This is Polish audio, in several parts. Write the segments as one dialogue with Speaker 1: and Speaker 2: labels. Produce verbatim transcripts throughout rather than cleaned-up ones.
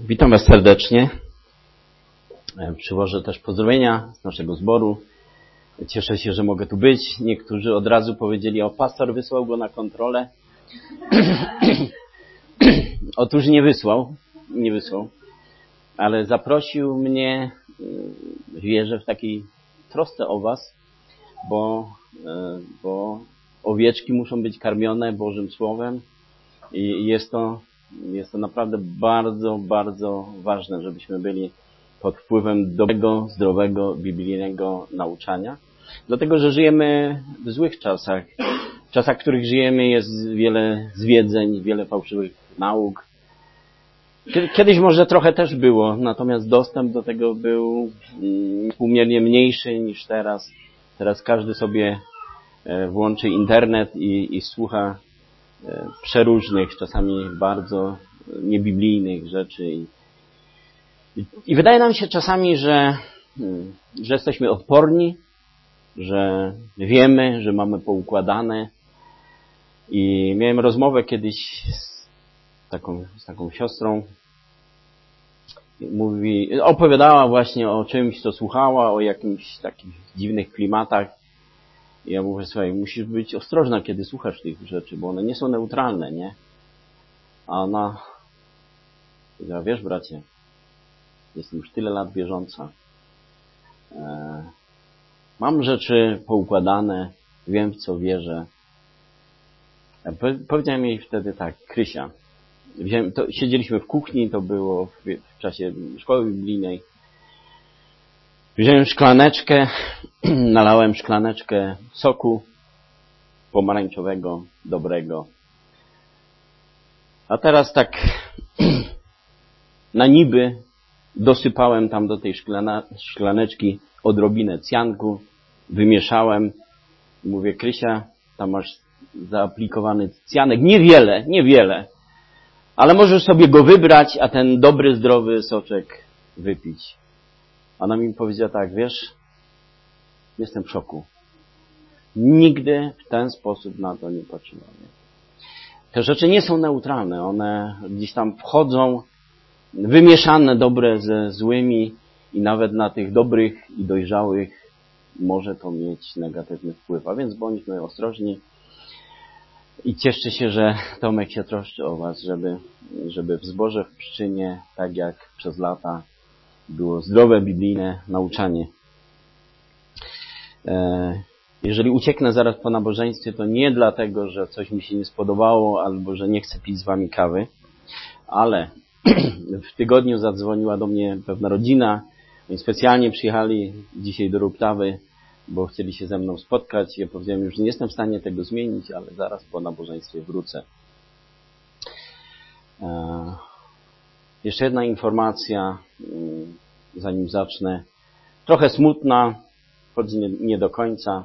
Speaker 1: Witam Was serdecznie. Przywożę też pozdrowienia z naszego zboru. Cieszę się, że mogę tu być. Niektórzy od razu powiedzieli, o, pastor wysłał go na kontrolę. Otóż nie wysłał, nie wysłał, ale zaprosił mnie, wierzę, w takiej trosce o Was, bo, bo owieczki muszą być karmione Bożym Słowem i jest to, jest to naprawdę bardzo, bardzo ważne, żebyśmy byli pod wpływem dobrego, zdrowego, biblijnego nauczania. Dlatego, że żyjemy w złych czasach. W czasach, w których żyjemy, jest wiele zwiedzeń, wiele fałszywych nauk. Kiedyś może trochę też było, natomiast dostęp do tego był współmiernie mniejszy niż teraz. Teraz każdy sobie włączy internet i, i słucha przeróżnych, czasami bardzo niebiblijnych rzeczy. I, i, i wydaje nam się czasami, że, że jesteśmy odporni, że wiemy, że mamy poukładane. I miałem rozmowę kiedyś z taką, z taką siostrą. Mówi, opowiadała właśnie o czymś, co słuchała, o jakimś takich dziwnych klimatach. I ja mówię, słuchaj, musisz być ostrożna, kiedy słuchasz tych rzeczy, bo one nie są neutralne, nie? A ona powiedziała, wiesz, bracie, jestem już tyle lat wierząca. E, mam rzeczy poukładane, wiem, w co wierzę. Ja powiedziałem jej wtedy tak, Krysia, wziąłem, to, siedzieliśmy w kuchni, to było w, w czasie szkoły biblijnej. Wziąłem szklaneczkę, nalałem szklaneczkę soku pomarańczowego, dobrego. A teraz tak na niby dosypałem tam do tej szklana, szklaneczki odrobinę cjanku, wymieszałem i mówię, Krysia, tam masz zaaplikowany cjanek. Niewiele, niewiele, ale możesz sobie go wybrać, a ten dobry, zdrowy soczek wypić. Ona mi powiedziała tak, wiesz, jestem w szoku. Nigdy w ten sposób na to nie patrzyłam. Te rzeczy nie są neutralne, one gdzieś tam wchodzą, wymieszane dobre ze złymi i nawet na tych dobrych i dojrzałych może to mieć negatywny wpływ. A więc bądźmy ostrożni i cieszcie się, że Tomek się troszczy o Was, żeby, żeby w zborze w Pszczynie, tak jak przez lata, było zdrowe, biblijne nauczanie. Jeżeli ucieknę zaraz po nabożeństwie, to nie dlatego, że coś mi się nie spodobało albo że nie chcę pić z Wami kawy, ale w tygodniu zadzwoniła do mnie pewna rodzina. Oni specjalnie przyjechali dzisiaj do Ruptawy, bo chcieli się ze mną spotkać. Ja powiedziałem już, że nie jestem w stanie tego zmienić, ale zaraz po nabożeństwie wrócę. Jeszcze jedna informacja, zanim zacznę. Trochę smutna, choć nie, nie do końca.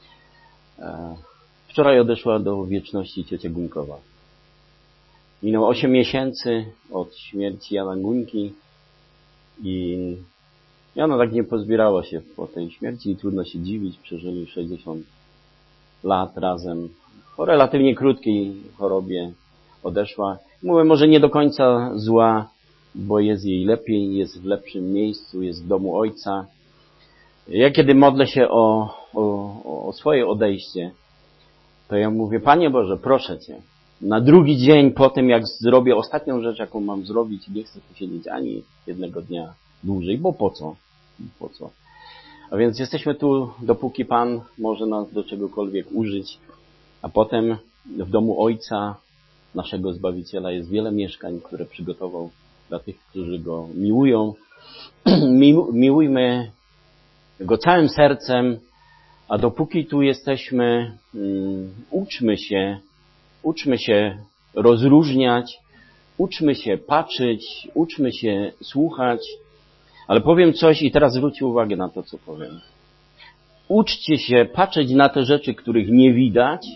Speaker 1: Wczoraj odeszła do wieczności ciocia Guńkowa. Minęło osiem miesięcy od śmierci Jana Guńki i ona tak nie pozbierała się po tej śmierci i trudno się dziwić. Przeżyli sześćdziesiąt lat razem. Po relatywnie krótkiej chorobie odeszła. Mówię, może nie do końca zła, bo jest jej lepiej, jest w lepszym miejscu, jest w domu Ojca. Ja kiedy modlę się o, o, o swoje odejście, to ja mówię, Panie Boże, proszę Cię, na drugi dzień po tym, jak zrobię ostatnią rzecz, jaką mam zrobić, nie chcę tu siedzieć ani jednego dnia dłużej, bo po co? Po co? A więc jesteśmy tu, dopóki Pan może nas do czegokolwiek użyć, a potem w domu Ojca, naszego Zbawiciela, jest wiele mieszkań, które przygotował dla tych, którzy Go miłują. Miłujmy Go całym sercem, a dopóki tu jesteśmy, um, uczmy się, uczmy się rozróżniać, uczmy się patrzeć, uczmy się słuchać, ale powiem coś i teraz zwróćcie uwagę na to, co powiem. Uczcie się patrzeć na te rzeczy, których nie widać,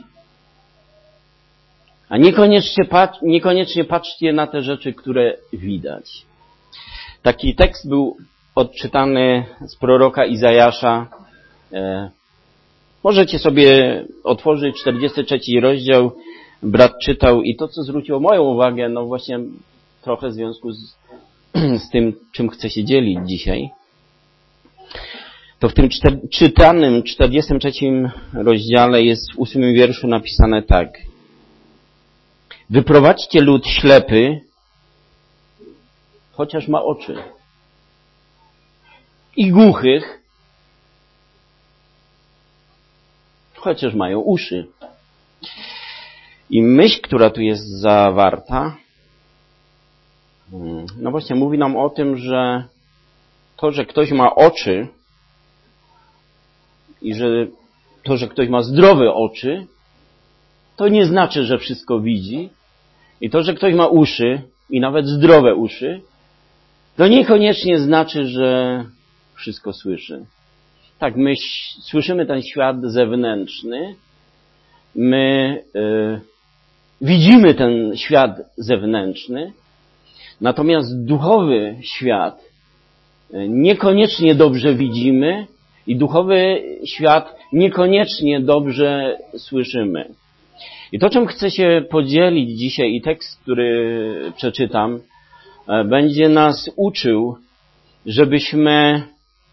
Speaker 1: a niekoniecznie, patrz, niekoniecznie patrzcie na te rzeczy, które widać. Taki tekst był odczytany z proroka Izajasza. E, możecie sobie otworzyć czterdziesty trzeci rozdział. Brat czytał i to, co zwróciło moją uwagę, no właśnie trochę w związku z z tym, czym chcę się dzielić dzisiaj, to w tym czter- czytanym czterdziestym trzecim rozdziale jest w ósmym wierszu napisane tak. Wyprowadźcie lud ślepy, chociaż ma oczy, i głuchych, chociaż mają uszy. I myśl, która tu jest zawarta, no właśnie mówi nam o tym, że to, że ktoś ma oczy i że to, że ktoś ma zdrowe oczy, to nie znaczy, że wszystko widzi. I to, że ktoś ma uszy i nawet zdrowe uszy, to niekoniecznie znaczy, że wszystko słyszy. Tak, my słyszymy ten świat zewnętrzny, my y, widzimy ten świat zewnętrzny, natomiast duchowy świat niekoniecznie dobrze widzimy i duchowy świat niekoniecznie dobrze słyszymy. I to, czym chcę się podzielić dzisiaj i tekst, który przeczytam, będzie nas uczył, żebyśmy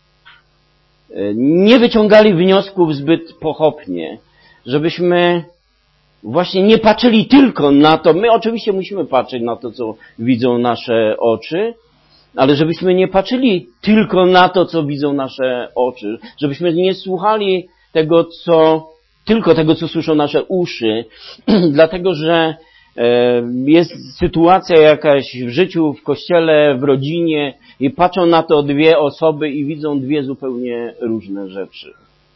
Speaker 1: nie wyciągali wniosków zbyt pochopnie, żebyśmy właśnie nie patrzyli tylko na to. My oczywiście musimy patrzeć na to, co widzą nasze oczy, ale żebyśmy nie patrzyli tylko na to, co widzą nasze oczy, żebyśmy nie słuchali tego, co tylko tego, co słyszą nasze uszy, dlatego że jest sytuacja jakaś w życiu, w kościele, w rodzinie i patrzą na to dwie osoby i widzą dwie zupełnie różne rzeczy.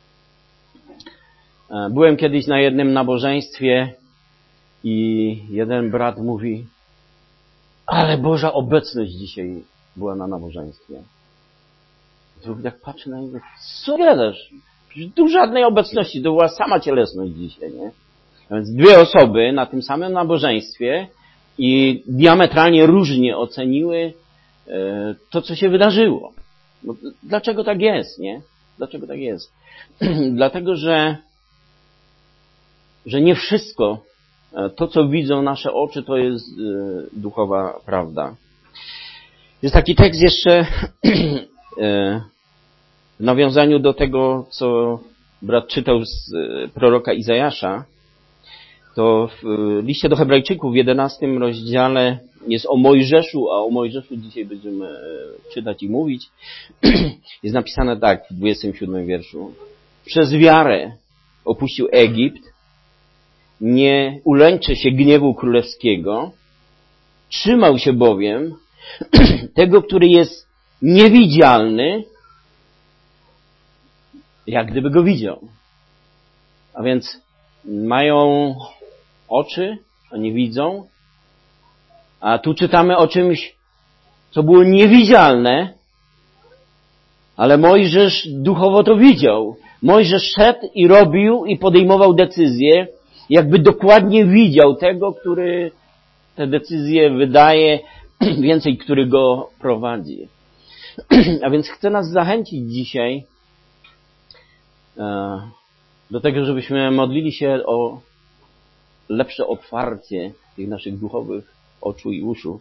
Speaker 1: Byłem kiedyś na jednym nabożeństwie i jeden brat mówi, ale Boża obecność dzisiaj była na nabożeństwie. Drugi tak patrzy na niego, co gadasz? Tu żadnej obecności, to była sama cielesność dzisiaj, nie? A więc dwie osoby na tym samym nabożeństwie i diametralnie różnie oceniły to, co się wydarzyło. No, dlaczego tak jest, nie? Dlaczego tak jest? Dlatego, że, że nie wszystko to, co widzą nasze oczy, to jest duchowa prawda. Jest taki tekst jeszcze w nawiązaniu do tego, co brat czytał z proroka Izajasza. To w liście do Hebrajczyków w jedenastym rozdziale jest o Mojżeszu, a o Mojżeszu dzisiaj będziemy czytać i mówić. Jest napisane tak w dwudziestym siódmym wierszu. Przez wiarę opuścił Egipt, nie ulęczy się gniewu królewskiego, trzymał się bowiem tego, który jest niewidzialny, jak gdyby go widział. A więc mają oczy, a nie widzą. A tu czytamy o czymś, co było niewidzialne, ale Mojżesz duchowo to widział. Mojżesz szedł i robił i podejmował decyzje, jakby dokładnie widział tego, który te decyzje wydaje, więcej, który go prowadzi. A więc chcę nas zachęcić dzisiaj do tego, żebyśmy modlili się o lepsze otwarcie tych naszych duchowych oczu i uszu.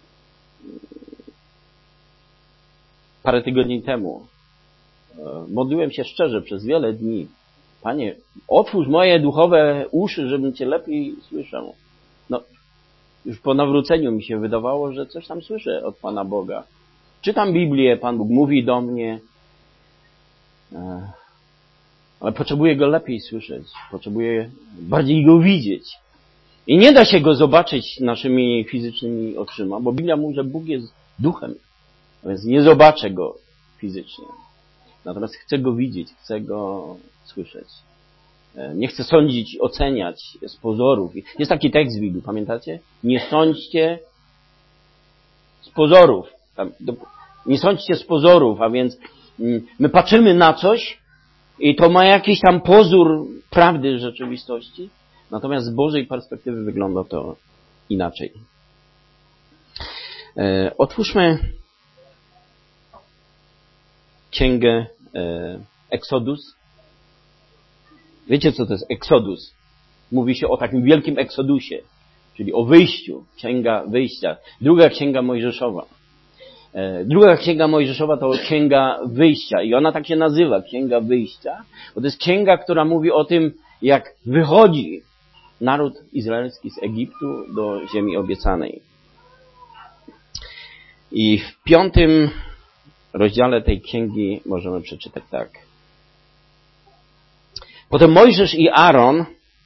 Speaker 1: Parę tygodni temu modliłem się szczerze przez wiele dni. Panie, otwórz moje duchowe uszy, żebym Cię lepiej słyszał. No, już po nawróceniu mi się wydawało, że coś tam słyszę od Pana Boga. Czytam Biblię, Pan Bóg mówi do mnie, ale potrzebuję Go lepiej słyszeć. Potrzebuję bardziej Go widzieć. I nie da się Go zobaczyć naszymi fizycznymi oczyma, bo Biblia mówi, że Bóg jest duchem, a więc nie zobaczę Go fizycznie. Natomiast chcę Go widzieć, chcę Go słyszeć. Nie chcę sądzić, oceniać z pozorów. Jest taki tekst w Biblii, pamiętacie? Nie sądźcie z pozorów. Nie sądźcie z pozorów, a więc my patrzymy na coś i to ma jakiś tam pozór prawdy rzeczywistości, natomiast z Bożej perspektywy wygląda to inaczej. E, otwórzmy księgę e, Exodus. Wiecie, co to jest Exodus? Mówi się o takim wielkim Exodusie, czyli o wyjściu, księga wyjścia. Druga księga Mojżeszowa. Druga księga Mojżeszowa to księga wyjścia i ona tak się nazywa, księga wyjścia, bo to jest księga, która mówi o tym, jak wychodzi naród izraelski z Egiptu do ziemi obiecanej. I w piątym rozdziale tej księgi możemy przeczytać tak. Potem Mojżesz i Aaron,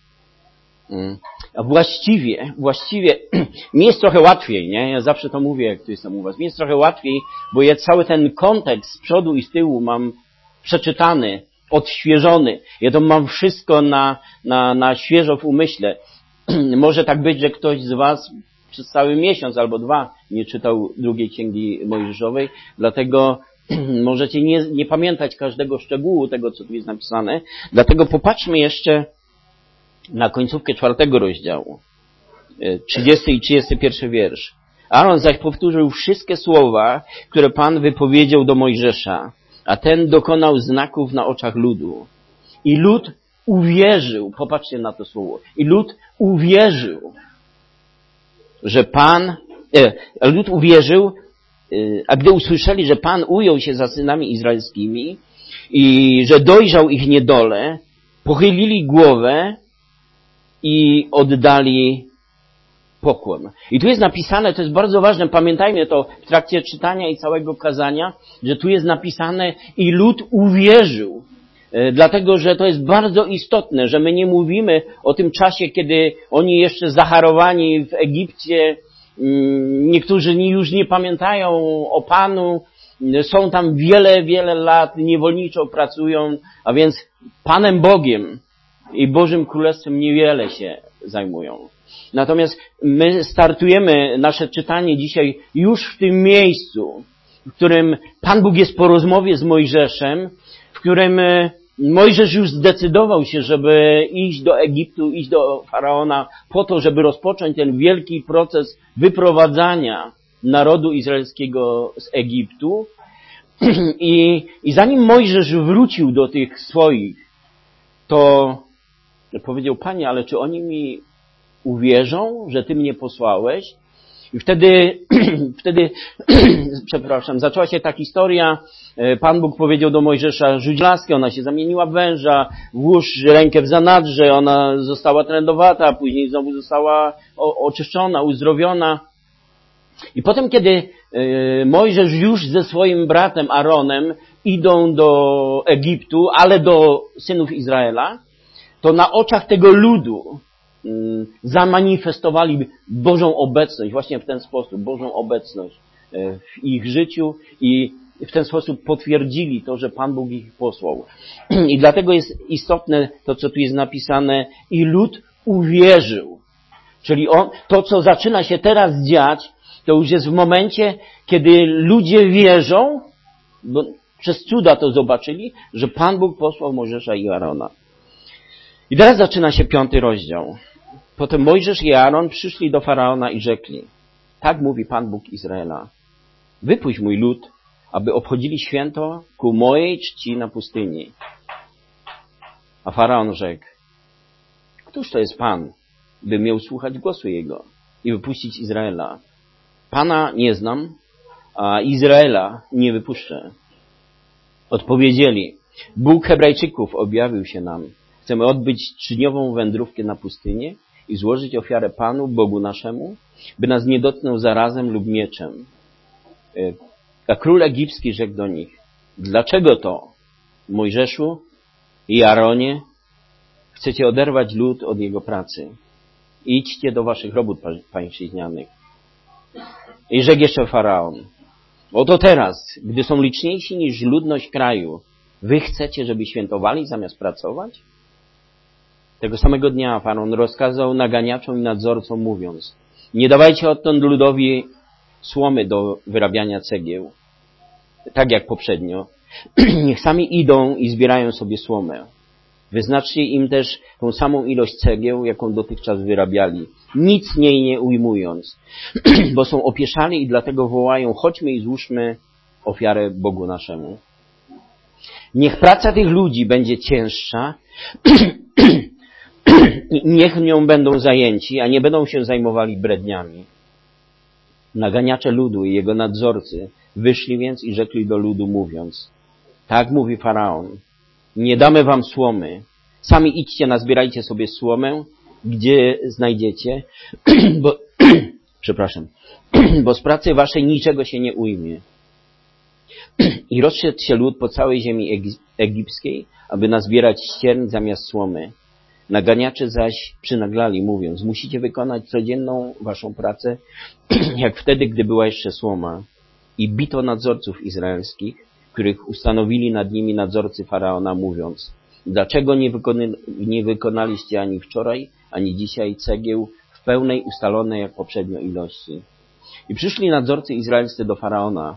Speaker 1: a właściwie, właściwie mi jest trochę łatwiej, nie? Ja zawsze to mówię, jak tu jestem u was. Mi jest trochę łatwiej, bo ja cały ten kontekst z przodu i z tyłu mam przeczytany, odświeżony. Ja to mam wszystko na, na, na świeżo w umyśle. Może tak być, że ktoś z was przez cały miesiąc albo dwa nie czytał drugiej księgi Mojżeszowej, dlatego możecie nie, nie pamiętać każdego szczegółu tego, co tu jest napisane. Dlatego popatrzmy jeszcze na końcówkę czwartego rozdziału, trzydziesty i trzydziesty pierwszy wiersz. Aaron zaś powtórzył wszystkie słowa, które Pan wypowiedział do Mojżesza, a ten dokonał znaków na oczach ludu. I lud uwierzył, popatrzcie na to słowo, i lud uwierzył, że Pan, e, lud uwierzył, e, a gdy usłyszeli, że Pan ujął się za synami izraelskimi i że dojrzał ich niedolę, pochylili głowę i oddali pokłon. I tu jest napisane, to jest bardzo ważne, pamiętajmy to w trakcie czytania i całego kazania, że tu jest napisane i lud uwierzył. Dlatego, że to jest bardzo istotne, że my nie mówimy o tym czasie, kiedy oni jeszcze zacharowani w Egipcie, niektórzy już nie pamiętają o Panu, są tam wiele, wiele lat, niewolniczo pracują, a więc Panem Bogiem i Bożym Królestwem niewiele się zajmują. Natomiast my startujemy nasze czytanie dzisiaj już w tym miejscu, w którym Pan Bóg jest po rozmowie z Mojżeszem, w którym Mojżesz już zdecydował się, żeby iść do Egiptu, iść do Faraona po to, żeby rozpocząć ten wielki proces wyprowadzania narodu izraelskiego z Egiptu. I, i zanim Mojżesz wrócił do tych swoich, to powiedział: Panie, ale czy oni mi uwierzą, że Ty mnie posłałeś? I wtedy, wtedy, przepraszam, zaczęła się ta historia. Pan Bóg powiedział do Mojżesza: rzuć laskę, ona się zamieniła w węża, włóż rękę w zanadrze, ona została trędowata, później znowu została oczyszczona, uzdrowiona. I potem, kiedy Mojżesz już ze swoim bratem Aaronem idą do Egiptu, ale do synów Izraela, to na oczach tego ludu zamanifestowali Bożą obecność, właśnie w ten sposób, Bożą obecność w ich życiu i w ten sposób potwierdzili to, że Pan Bóg ich posłał. I dlatego jest istotne to, co tu jest napisane, i lud uwierzył. Czyli on, to, co zaczyna się teraz dziać, to już jest w momencie, kiedy ludzie wierzą, bo przez cuda to zobaczyli, że Pan Bóg posłał Mojżesza i Aarona. I teraz zaczyna się piąty rozdział. Potem Mojżesz i Aaron przyszli do Faraona i rzekli: tak mówi Pan Bóg Izraela, wypuść mój lud, aby obchodzili święto ku mojej czci na pustyni. A Faraon rzekł: któż to jest Pan, by miał słuchać głosu Jego i wypuścić Izraela? Pana nie znam, a Izraela nie wypuszczę. Odpowiedzieli: Bóg Hebrajczyków objawił się nam. Chcemy odbyć trzydniową wędrówkę na pustynię i złożyć ofiarę Panu, Bogu naszemu, by nas nie dotknął zarazem lub mieczem. A król egipski rzekł do nich: dlaczego to, Mojżeszu i Aaronie, chcecie oderwać lud od jego pracy? Idźcie do waszych robót pańszczyźnianych. I rzekł jeszcze Faraon: oto teraz, gdy są liczniejsi niż ludność kraju, wy chcecie, żeby świętowali zamiast pracować? Tego samego dnia Faraon rozkazał naganiaczom i nadzorcom, mówiąc: nie dawajcie odtąd ludowi słomy do wyrabiania cegieł, tak jak poprzednio. Niech sami idą i zbierają sobie słomę. Wyznaczcie im też tą samą ilość cegieł, jaką dotychczas wyrabiali, nic jej nie ujmując, bo są opieszali i dlatego wołają: chodźmy i złóżmy ofiarę Bogu naszemu. Niech praca tych ludzi będzie cięższa, niech nią będą zajęci, a nie będą się zajmowali bredniami. Naganiacze ludu i jego nadzorcy wyszli więc i rzekli do ludu, mówiąc: tak mówi Faraon, nie damy wam słomy. Sami idźcie, nazbierajcie sobie słomę, gdzie znajdziecie, bo, przepraszam, bo z pracy waszej niczego się nie ujmie. I rozszedł się lud po całej ziemi egipskiej, aby nazbierać ściern zamiast słomy. Naganiacze zaś przynaglali, mówiąc: musicie wykonać codzienną waszą pracę, jak wtedy, gdy była jeszcze słoma. I bito nadzorców izraelskich, których ustanowili nad nimi nadzorcy Faraona, mówiąc: dlaczego nie, wykony, nie wykonaliście ani wczoraj, ani dzisiaj cegieł w pełnej ustalonej jak poprzednio ilości? I przyszli nadzorcy izraelscy do Faraona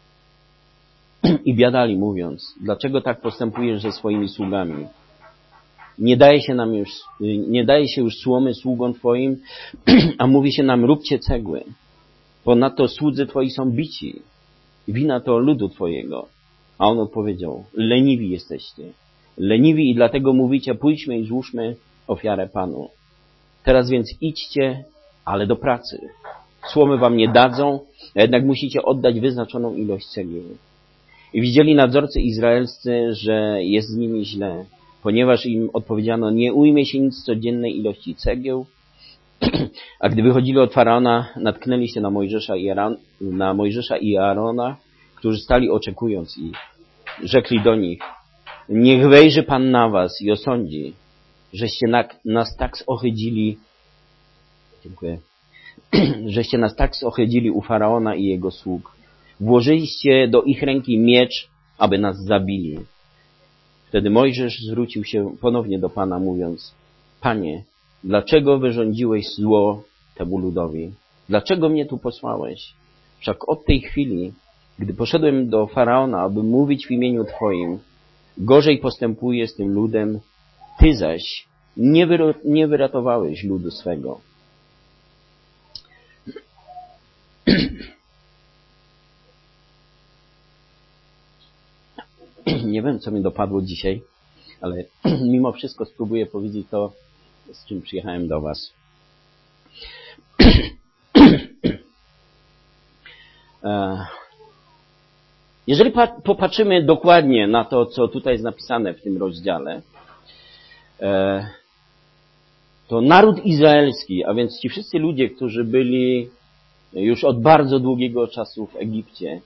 Speaker 1: i biadali, mówiąc: dlaczego tak postępujesz ze swoimi sługami? Nie daje się nam już, nie daje się już słomy sługom Twoim, a mówi się nam: róbcie cegły. Ponadto słudzy Twoi są bici. Wina to ludu Twojego. A on odpowiedział: leniwi jesteście. Leniwi i dlatego mówicie: pójdźmy i złóżmy ofiarę Panu. Teraz więc idźcie, ale do pracy. Słomy wam nie dadzą, a jednak musicie oddać wyznaczoną ilość cegieł. I widzieli nadzorcy izraelscy, że jest z nimi źle, ponieważ im odpowiedziano: nie ujmie się nic codziennej ilości cegieł. A gdy wychodzili od Faraona, natknęli się na Mojżesza i, Aaron, na Mojżesza i Aarona, którzy stali oczekując ich. Rzekli do nich: niech wejrzy Pan na was i osądzi, żeście na, nas tak zohydzili, dziękuję, żeście nas tak zohydzili u Faraona i jego sług. Włożyliście do ich ręki miecz, aby nas zabili. Wtedy Mojżesz zwrócił się ponownie do Pana, mówiąc: Panie, dlaczego wyrządziłeś zło temu ludowi? Dlaczego mnie tu posłałeś? Wszak od tej chwili, gdy poszedłem do Faraona, aby mówić w imieniu Twoim, gorzej postępuje z tym ludem, Ty zaś nie, wyro- nie wyratowałeś ludu swego. Nie wiem, co mi dopadło dzisiaj, ale mimo wszystko spróbuję powiedzieć to, z czym przyjechałem do Was. Jeżeli popatrzymy dokładnie na to, co tutaj jest napisane w tym rozdziale, to naród izraelski, a więc ci wszyscy ludzie, którzy byli już od bardzo długiego czasu w Egipcie,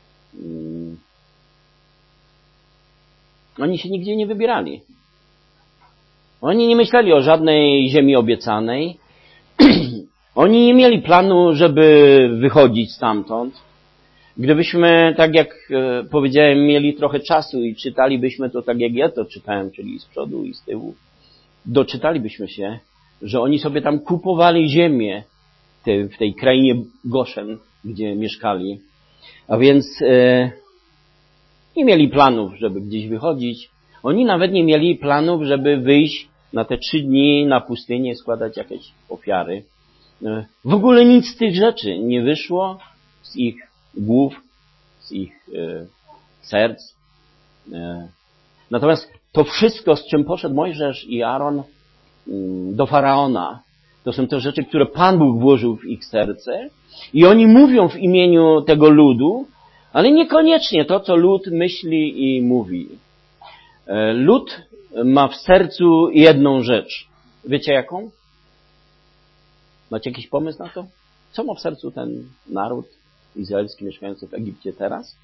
Speaker 1: oni się nigdzie nie wybierali. Oni nie myśleli o żadnej ziemi obiecanej. Oni nie mieli planu, żeby wychodzić stamtąd. Gdybyśmy, tak jak powiedziałem, mieli trochę czasu i czytalibyśmy to tak, jak ja to czytałem, czyli z przodu i z tyłu, doczytalibyśmy się, że oni sobie tam kupowali ziemię w tej krainie Goszen, gdzie mieszkali. A więc e, nie mieli planów, żeby gdzieś wychodzić. Oni nawet nie mieli planów, żeby wyjść na te trzy dni na pustynię, składać jakieś ofiary. E, w ogóle nic z tych rzeczy nie wyszło z ich głów, z ich e, serc. E, natomiast to wszystko, z czym poszedł Mojżesz i Aaron do Faraona, to są te rzeczy, które Pan Bóg włożył w ich serce i oni mówią w imieniu tego ludu, ale niekoniecznie to, co lud myśli i mówi. Lud ma w sercu jedną rzecz. Wiecie jaką? Macie jakiś pomysł na to? Co ma w sercu ten naród izraelski mieszkający w Egipcie teraz?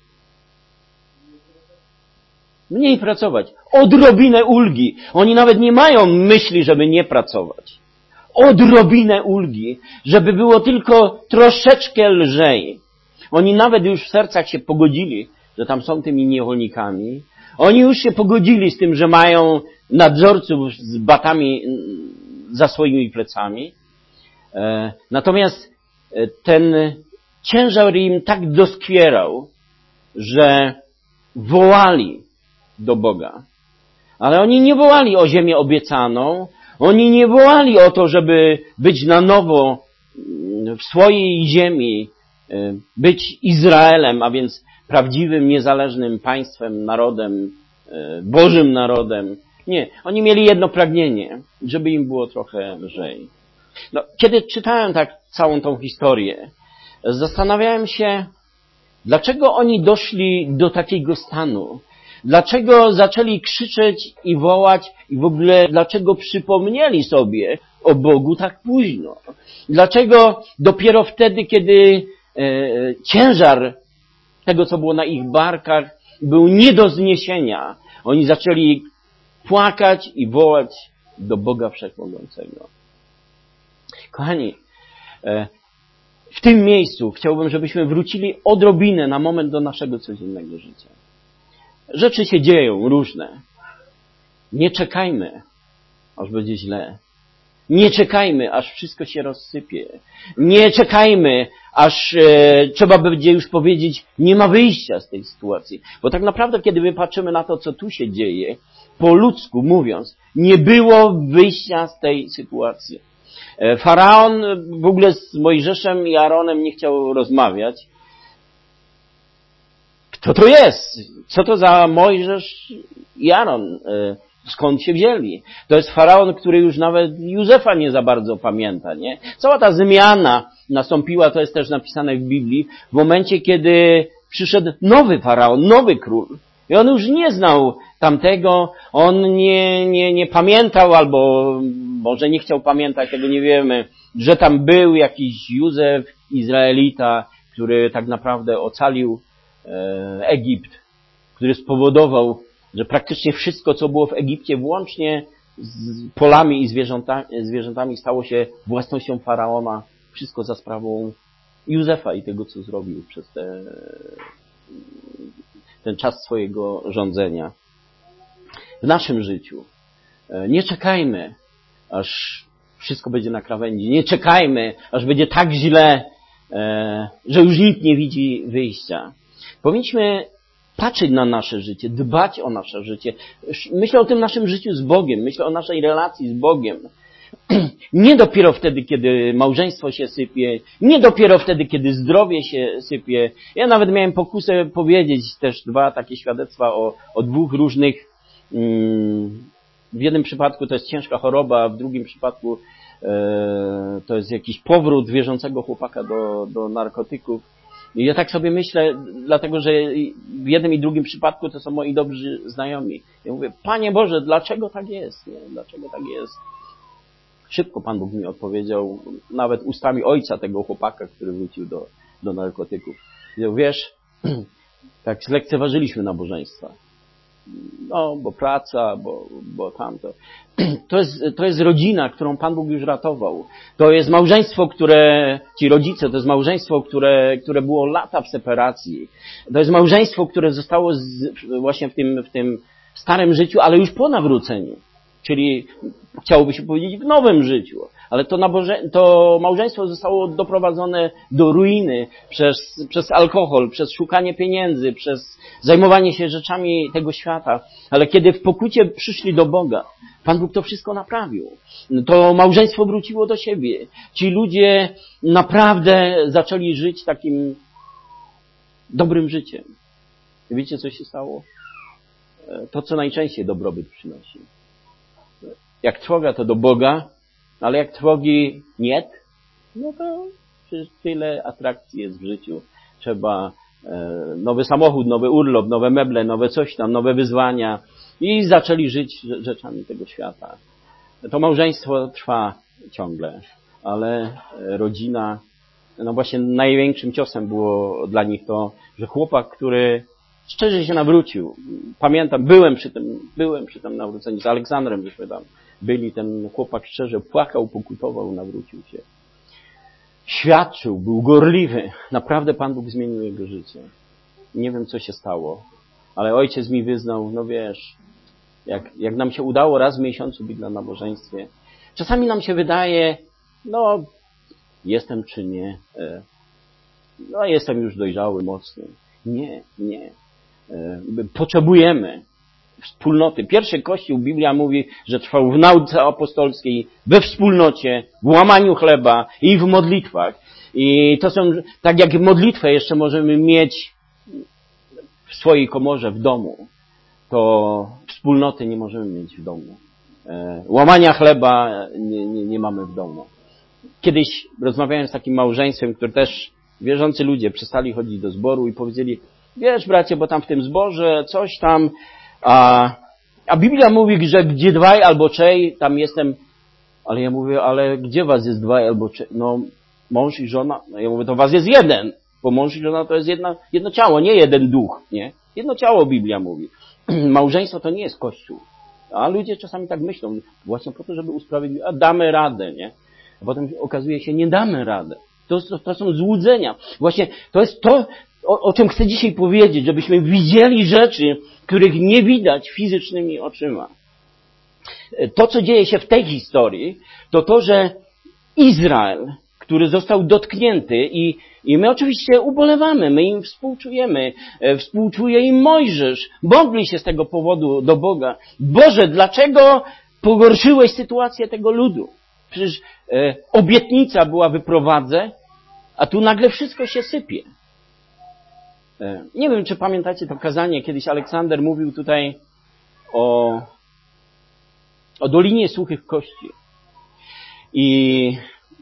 Speaker 1: Mniej pracować. Odrobinę ulgi. Oni nawet nie mają myśli, żeby nie pracować. Odrobinę ulgi. Żeby było tylko troszeczkę lżej. Oni nawet już w sercach się pogodzili, że tam są tymi niewolnikami. Oni już się pogodzili z tym, że mają nadzorców z batami za swoimi plecami. Natomiast ten ciężar im tak doskwierał, że wołali do Boga. Ale oni nie wołali o ziemię obiecaną. Oni nie wołali o to, żeby być na nowo w swojej ziemi, być Izraelem, a więc prawdziwym, niezależnym państwem, narodem, Bożym narodem. Nie. Oni mieli jedno pragnienie, żeby im było trochę lżej. No, kiedy czytałem tak całą tą historię, zastanawiałem się, dlaczego oni doszli do takiego stanu. Dlaczego zaczęli krzyczeć i wołać i w ogóle dlaczego przypomnieli sobie o Bogu tak późno. Dlaczego dopiero wtedy, kiedy e, ciężar tego, co było na ich barkach, był nie do zniesienia, oni zaczęli płakać i wołać do Boga Wszechmogącego. Kochani, e, w tym miejscu chciałbym, żebyśmy wrócili odrobinę na moment do naszego codziennego życia. Rzeczy się dzieją różne. Nie czekajmy, aż będzie źle. Nie czekajmy, aż wszystko się rozsypie. Nie czekajmy, aż e, trzeba będzie już powiedzieć, nie ma wyjścia z tej sytuacji. Bo tak naprawdę, kiedy my patrzymy na to, co tu się dzieje, po ludzku mówiąc, nie było wyjścia z tej sytuacji. E, Faraon w ogóle z Mojżeszem i Aaronem nie chciał rozmawiać. Kto to jest? Co to za Mojżesz i Aaron? Skąd się wzięli? To jest Faraon, który już nawet Józefa nie za bardzo pamięta, nie? Cała ta zmiana nastąpiła, to jest też napisane w Biblii, w momencie, kiedy przyszedł nowy Faraon, nowy król. I on już nie znał tamtego, on nie, nie, nie pamiętał, albo może nie chciał pamiętać, tego nie wiemy, że tam był jakiś Józef, Izraelita, który tak naprawdę ocalił Egipt, który spowodował, że praktycznie wszystko, co było w Egipcie, włącznie z polami i zwierzętami, zwierzętami stało się własnością Faraona. Wszystko za sprawą Józefa i tego, co zrobił przez te, ten czas swojego rządzenia. W naszym życiu nie czekajmy, aż wszystko będzie na krawędzi. Nie czekajmy, aż będzie tak źle, że już nikt nie widzi wyjścia. Powinniśmy patrzeć na nasze życie, dbać o nasze życie. Myślę o tym naszym życiu z Bogiem, myślę o naszej relacji z Bogiem. Nie dopiero wtedy, kiedy małżeństwo się sypie, nie dopiero wtedy, kiedy zdrowie się sypie. Ja nawet miałem pokusę powiedzieć też dwa takie świadectwa o, o dwóch różnych... Hmm, w jednym przypadku to jest ciężka choroba, a w drugim przypadku e, to jest jakiś powrót wierzącego chłopaka do, do narkotyków. I ja tak sobie myślę, dlatego że w jednym i drugim przypadku to są moi dobrzy znajomi. Ja mówię, Panie Boże, dlaczego tak jest? Nie? Dlaczego tak jest? Szybko Pan Bóg mi odpowiedział, nawet ustami ojca tego chłopaka, który wrócił do, do narkotyków. Powiedział, wiesz, tak zlekceważyliśmy nabożeństwa. No, bo praca, bo, bo tamto. To jest, to jest rodzina, którą Pan Bóg już ratował. To jest małżeństwo, które, ci rodzice, to jest małżeństwo, które, które było lata w separacji. To jest małżeństwo, które zostało z, właśnie w tym, w tym starym życiu, ale już po nawróceniu. Czyli chciałoby się powiedzieć w nowym życiu. Ale to, naboże, to małżeństwo zostało doprowadzone do ruiny przez, przez alkohol, przez szukanie pieniędzy, przez zajmowanie się rzeczami tego świata. Ale kiedy w pokucie przyszli do Boga, Pan Bóg to wszystko naprawił. To małżeństwo wróciło do siebie. Ci ludzie naprawdę zaczęli żyć takim dobrym życiem. I wiecie, co się stało? To, co najczęściej dobrobyt przynosi. Jak trwoga, to do Boga, ale jak trwogi niet, no to przecież tyle atrakcji jest w życiu. Trzeba e, nowy samochód, nowy urlop, nowe meble, nowe coś tam, nowe wyzwania i zaczęli żyć rzeczami tego świata. To małżeństwo trwa ciągle, ale rodzina, no właśnie największym ciosem było dla nich to, że chłopak, który szczerze się nawrócił. Pamiętam, byłem przy tym, byłem przy tym nawróceniu z Aleksandrem, żeśmy tam byli, ten chłopak szczerze płakał, pokutował, nawrócił się. Świadczył, był gorliwy. Naprawdę Pan Bóg zmienił jego życie. Nie wiem, co się stało, ale ojciec mi wyznał, no wiesz, jak, jak nam się udało raz w miesiącu być na nabożeństwie, czasami nam się wydaje, no, jestem czy nie, no, jestem już dojrzały, mocny. Nie, nie. Potrzebujemy wspólnoty. Pierwszy Kościół, Biblia mówi, że trwał w nauce apostolskiej, we wspólnocie, w łamaniu chleba i w modlitwach. I to są, tak jak modlitwę jeszcze możemy mieć w swojej komorze, w domu, to wspólnoty nie możemy mieć w domu. Łamania chleba nie, nie, nie mamy w domu. Kiedyś rozmawiałem z takim małżeństwem, które też wierzący ludzie przestali chodzić do zboru i powiedzieli, wiesz bracie, bo tam w tym zborze coś tam, a, a Biblia mówi, że gdzie dwaj albo trzej, tam jestem, ale ja mówię, ale gdzie was jest dwaj albo trzej? No mąż i żona, no ja mówię, to was jest jeden, bo mąż i żona to jest jedna, jedno ciało, nie jeden duch, nie? Jedno ciało Biblia mówi. Małżeństwo to nie jest Kościół. A ludzie czasami tak myślą, właśnie po to, żeby usprawiedliwić, a damy radę, nie? A potem okazuje się, nie damy radę. To, to, to są złudzenia. Właśnie to jest to, o, o czym chcę dzisiaj powiedzieć, żebyśmy widzieli rzeczy, których nie widać fizycznymi oczyma. To, co dzieje się w tej historii, to to, że Izrael, który został dotknięty i, i my oczywiście ubolewamy, my im współczujemy, współczuje im Mojżesz, modli się z tego powodu do Boga. Boże, dlaczego pogorszyłeś sytuację tego ludu? Przecież e, obietnica była wyprowadzę, a tu nagle wszystko się sypie. E, nie wiem, czy pamiętacie to kazanie, kiedyś Aleksander mówił tutaj o, o Dolinie Suchych Kości. I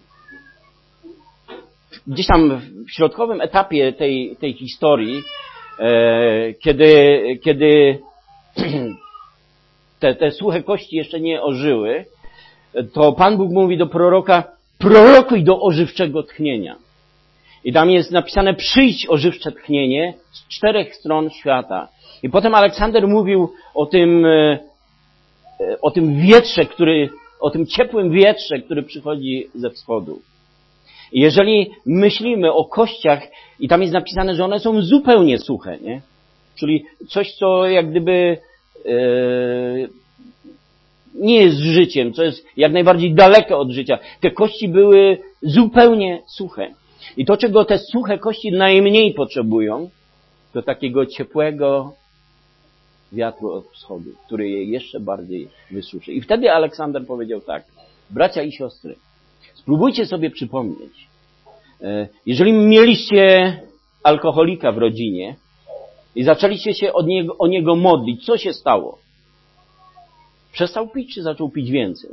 Speaker 1: gdzieś tam w środkowym etapie tej, tej historii, e, kiedy, kiedy te, te suche kości jeszcze nie ożyły, to Pan Bóg mówi do proroka, prorokuj do ożywczego tchnienia. I tam jest napisane, przyjdź ożywcze tchnienie z czterech stron świata. I potem Aleksander mówił o tym, o tym wietrze, który, o tym ciepłym wietrze, który przychodzi ze wschodu. I jeżeli myślimy o kościach, i tam jest napisane, że one są zupełnie suche, nie? Czyli coś, co jak gdyby yy, nie jest życiem, co jest jak najbardziej daleko od życia. Te kości były zupełnie suche. I to, czego te suche kości najmniej potrzebują, to takiego ciepłego wiatru od wschodu, który je jeszcze bardziej wysuszy. I wtedy Aleksander powiedział tak, bracia i siostry, spróbujcie sobie przypomnieć, jeżeli mieliście alkoholika w rodzinie i zaczęliście się od niego, o niego modlić, co się stało? Przestał pić, czy zaczął pić więcej?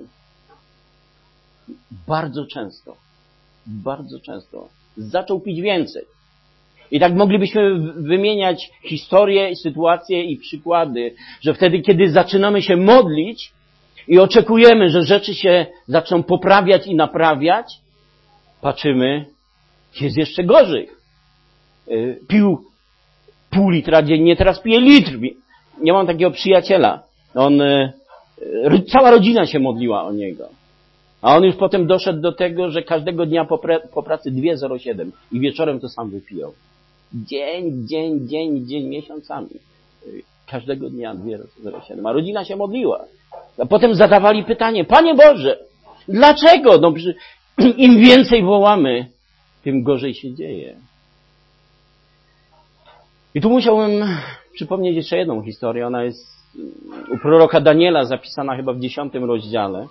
Speaker 1: Bardzo często, bardzo często zaczął pić więcej. I tak moglibyśmy wymieniać historie, sytuacje i przykłady, że wtedy, kiedy zaczynamy się modlić i oczekujemy, że rzeczy się zaczną poprawiać i naprawiać, patrzymy, jest jeszcze gorzej. Pił pół litra dziennie, teraz pije litr. Nie mam takiego przyjaciela. On, cała rodzina się modliła o niego. A on już potem doszedł do tego, że każdego dnia po, pre, po pracy dwie zero siedem i wieczorem to sam wypijał. Dzień, dzień, dzień, dzień, miesiącami. Każdego dnia dwie zero siedem. A rodzina się modliła. A potem zadawali pytanie, Panie Boże, dlaczego? No, im więcej wołamy, tym gorzej się dzieje. I tu musiałbym przypomnieć jeszcze jedną historię. Ona jest u proroka Daniela zapisana chyba w dziesiątym rozdziale.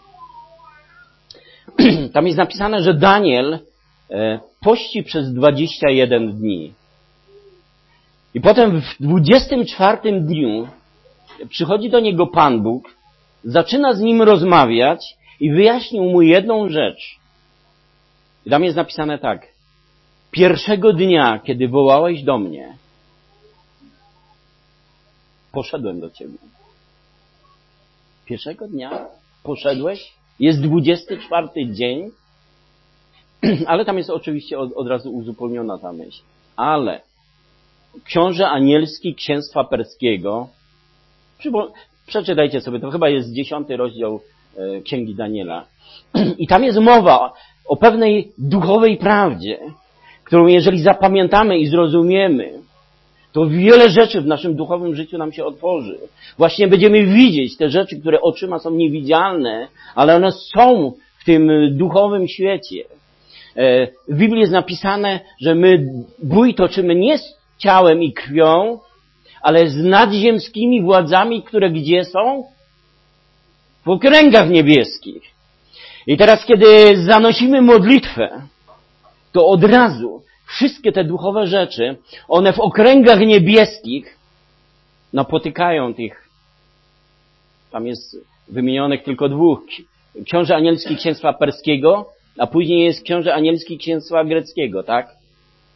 Speaker 1: Tam jest napisane, że Daniel pości przez dwadzieścia jeden dni. I potem w dwudziestym czwartym dniu przychodzi do niego Pan Bóg, zaczyna z nim rozmawiać i wyjaśnił mu jedną rzecz. I tam jest napisane tak. Pierwszego dnia, kiedy wołałeś do mnie, poszedłem do ciebie. Pierwszego dnia poszedłeś, jest dwudziesty czwarty dzień, ale tam jest oczywiście od, od razu uzupełniona ta myśl. Ale książę anielski księstwa perskiego, przeczytajcie sobie, to chyba jest dziesiąty rozdział Księgi Daniela. I tam jest mowa o pewnej duchowej prawdzie, którą jeżeli zapamiętamy i zrozumiemy, to wiele rzeczy w naszym duchowym życiu nam się otworzy. Właśnie będziemy widzieć te rzeczy, które oczyma są niewidzialne, ale one są w tym duchowym świecie. W Biblii jest napisane, że my bój toczymy nie z ciałem i krwią, ale z nadziemskimi władzami, które gdzie są? W okręgach niebieskich. I teraz, kiedy zanosimy modlitwę, to od razu wszystkie te duchowe rzeczy, one w okręgach niebieskich napotykają tych, tam jest wymienionych tylko dwóch, książę anielski księstwa perskiego, a później jest książę anielski księstwa greckiego, tak?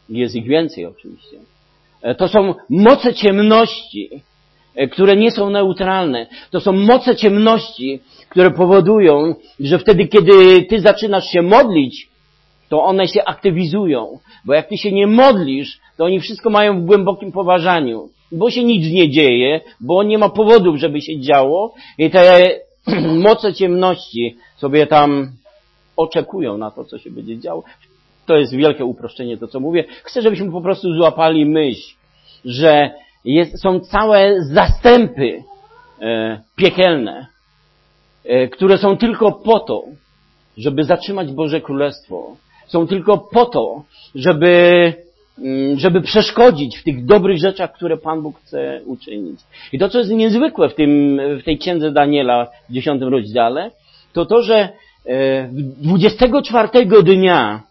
Speaker 1: jest ich więcej oczywiście. To są moce ciemności, które nie są neutralne. To są moce ciemności, które powodują, że wtedy, kiedy ty zaczynasz się modlić, to one się aktywizują. Bo jak ty się nie modlisz, to oni wszystko mają w głębokim poważaniu. Bo się nic nie dzieje, bo nie ma powodów, żeby się działo. I te moce ciemności sobie tam oczekują na to, co się będzie działo. To jest wielkie uproszczenie, to co mówię. Chcę, żebyśmy po prostu złapali myśl, że jest, są całe zastępy e, piekielne, e, które są tylko po to, żeby zatrzymać Boże Królestwo. Są tylko po to, żeby, żeby przeszkodzić w tych dobrych rzeczach, które Pan Bóg chce uczynić. I to, co jest niezwykłe w, tym, w tej księdze Daniela w dziesiątym rozdziale, to to, że dwudziestego czwartego dnia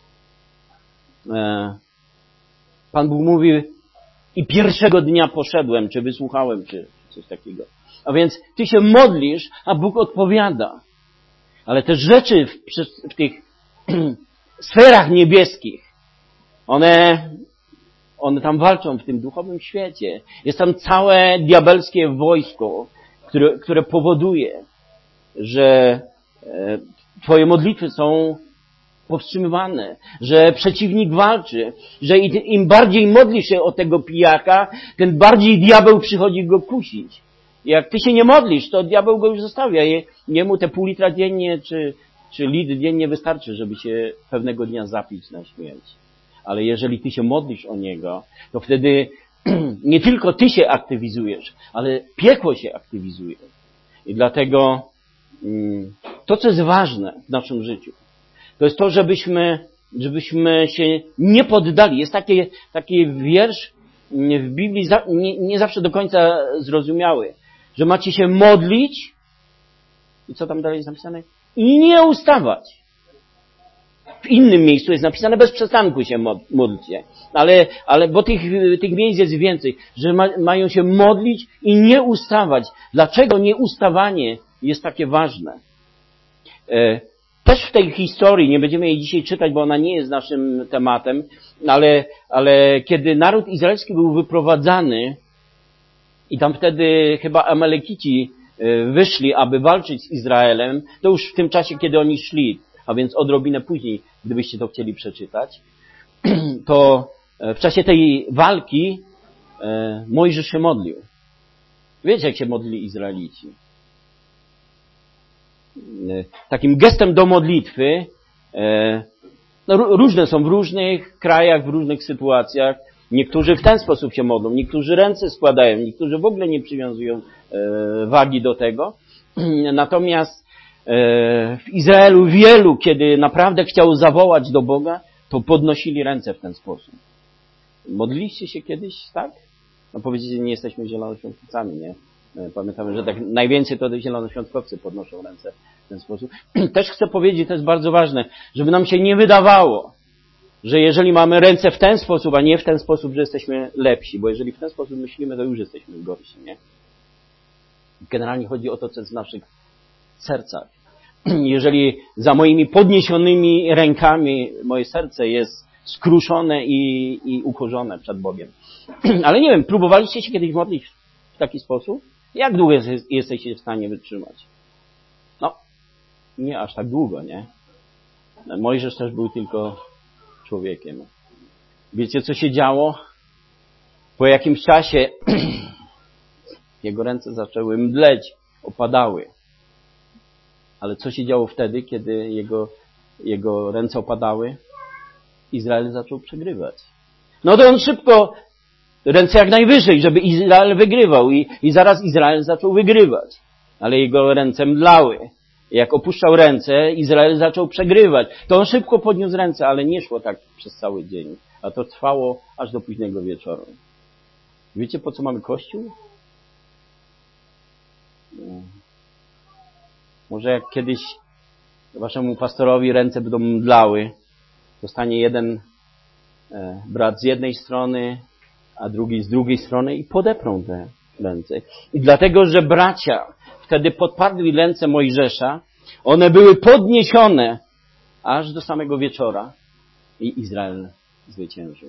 Speaker 1: Pan Bóg mówi i pierwszego dnia poszedłem, czy wysłuchałem, czy coś takiego. A więc ty się modlisz, a Bóg odpowiada. Ale te rzeczy w, w tych sferach niebieskich, one, one tam walczą w tym duchowym świecie. Jest tam całe diabelskie wojsko, które, które powoduje, że twoje modlitwy są powstrzymywane, że przeciwnik walczy, że im bardziej modlisz się o tego pijaka, tym bardziej diabeł przychodzi go kusić. Jak ty się nie modlisz, to diabeł go już zostawia. Jemu te pół litra dziennie, czy, czy litr dziennie wystarczy, żeby się pewnego dnia zapić na śmierć. Ale jeżeli ty się modlisz o niego, to wtedy nie tylko ty się aktywizujesz, ale piekło się aktywizuje. I dlatego to, co jest ważne w naszym życiu, to jest to, żebyśmy, żebyśmy się nie poddali. Jest taki, taki wiersz w Biblii, nie, nie zawsze do końca zrozumiały, że macie się modlić i co tam dalej jest napisane? I nie ustawać. W innym miejscu jest napisane, bez przestanku się modlcie. Ale, ale bo tych, tych miejsc jest więcej, że ma, mają się modlić i nie ustawać. Dlaczego nieustawanie jest takie ważne? E, Też w tej historii, nie będziemy jej dzisiaj czytać, bo ona nie jest naszym tematem, ale, ale kiedy naród izraelski był wyprowadzany i tam wtedy chyba Amalekici wyszli, aby walczyć z Izraelem, to już w tym czasie, kiedy oni szli, a więc odrobinę później, gdybyście to chcieli przeczytać, to w czasie tej walki Mojżesz się modlił. Wiecie, jak się modlili Izraelici? Takim gestem do modlitwy, no, różne są w różnych krajach, w różnych sytuacjach. Niektórzy w ten sposób się modlą, niektórzy ręce składają, niektórzy w ogóle nie przywiązują wagi do tego. Natomiast w Izraelu wielu, kiedy naprawdę chciał zawołać do Boga, to podnosili ręce w ten sposób. Modliliście się kiedyś tak? No powiedzcie, nie jesteśmy zielonoświątkowcami, nie? Pamiętamy, że tak najwięcej to zielonoświątkowcy podnoszą ręce w ten sposób. Też chcę powiedzieć, to jest bardzo ważne, żeby nam się nie wydawało, że jeżeli mamy ręce w ten sposób, a nie w ten sposób, że jesteśmy lepsi, bo jeżeli w ten sposób myślimy, to już jesteśmy gorsi, nie? Generalnie chodzi o to, co jest w naszych sercach. Jeżeli za moimi podniesionymi rękami moje serce jest skruszone i, i ukorzone przed Bogiem. Ale nie wiem, próbowaliście się kiedyś modlić w taki sposób? Jak długo jesteście w stanie wytrzymać? No, nie aż tak długo, nie? Mojżesz też był tylko człowiekiem. Wiecie, co się działo? Po jakimś czasie jego ręce zaczęły mdleć, opadały. Ale co się działo wtedy, kiedy jego, jego ręce opadały? Izrael zaczął przegrywać. No to on szybko, ręce jak najwyżej, żeby Izrael wygrywał. I, i zaraz Izrael zaczął wygrywać. Ale jego ręce mdlały. Jak opuszczał ręce, Izrael zaczął przegrywać. To on szybko podniósł ręce, ale nie szło tak przez cały dzień. A to trwało aż do późnego wieczoru. Wiecie, po co mamy Kościół? Może jak kiedyś waszemu pastorowi ręce będą mdlały, to stanie jeden brat z jednej strony, a drugi z drugiej strony i podeprą te ręce. I dlatego, że bracia wtedy podparli ręce Mojżesza, one były podniesione aż do samego wieczora i Izrael zwyciężył.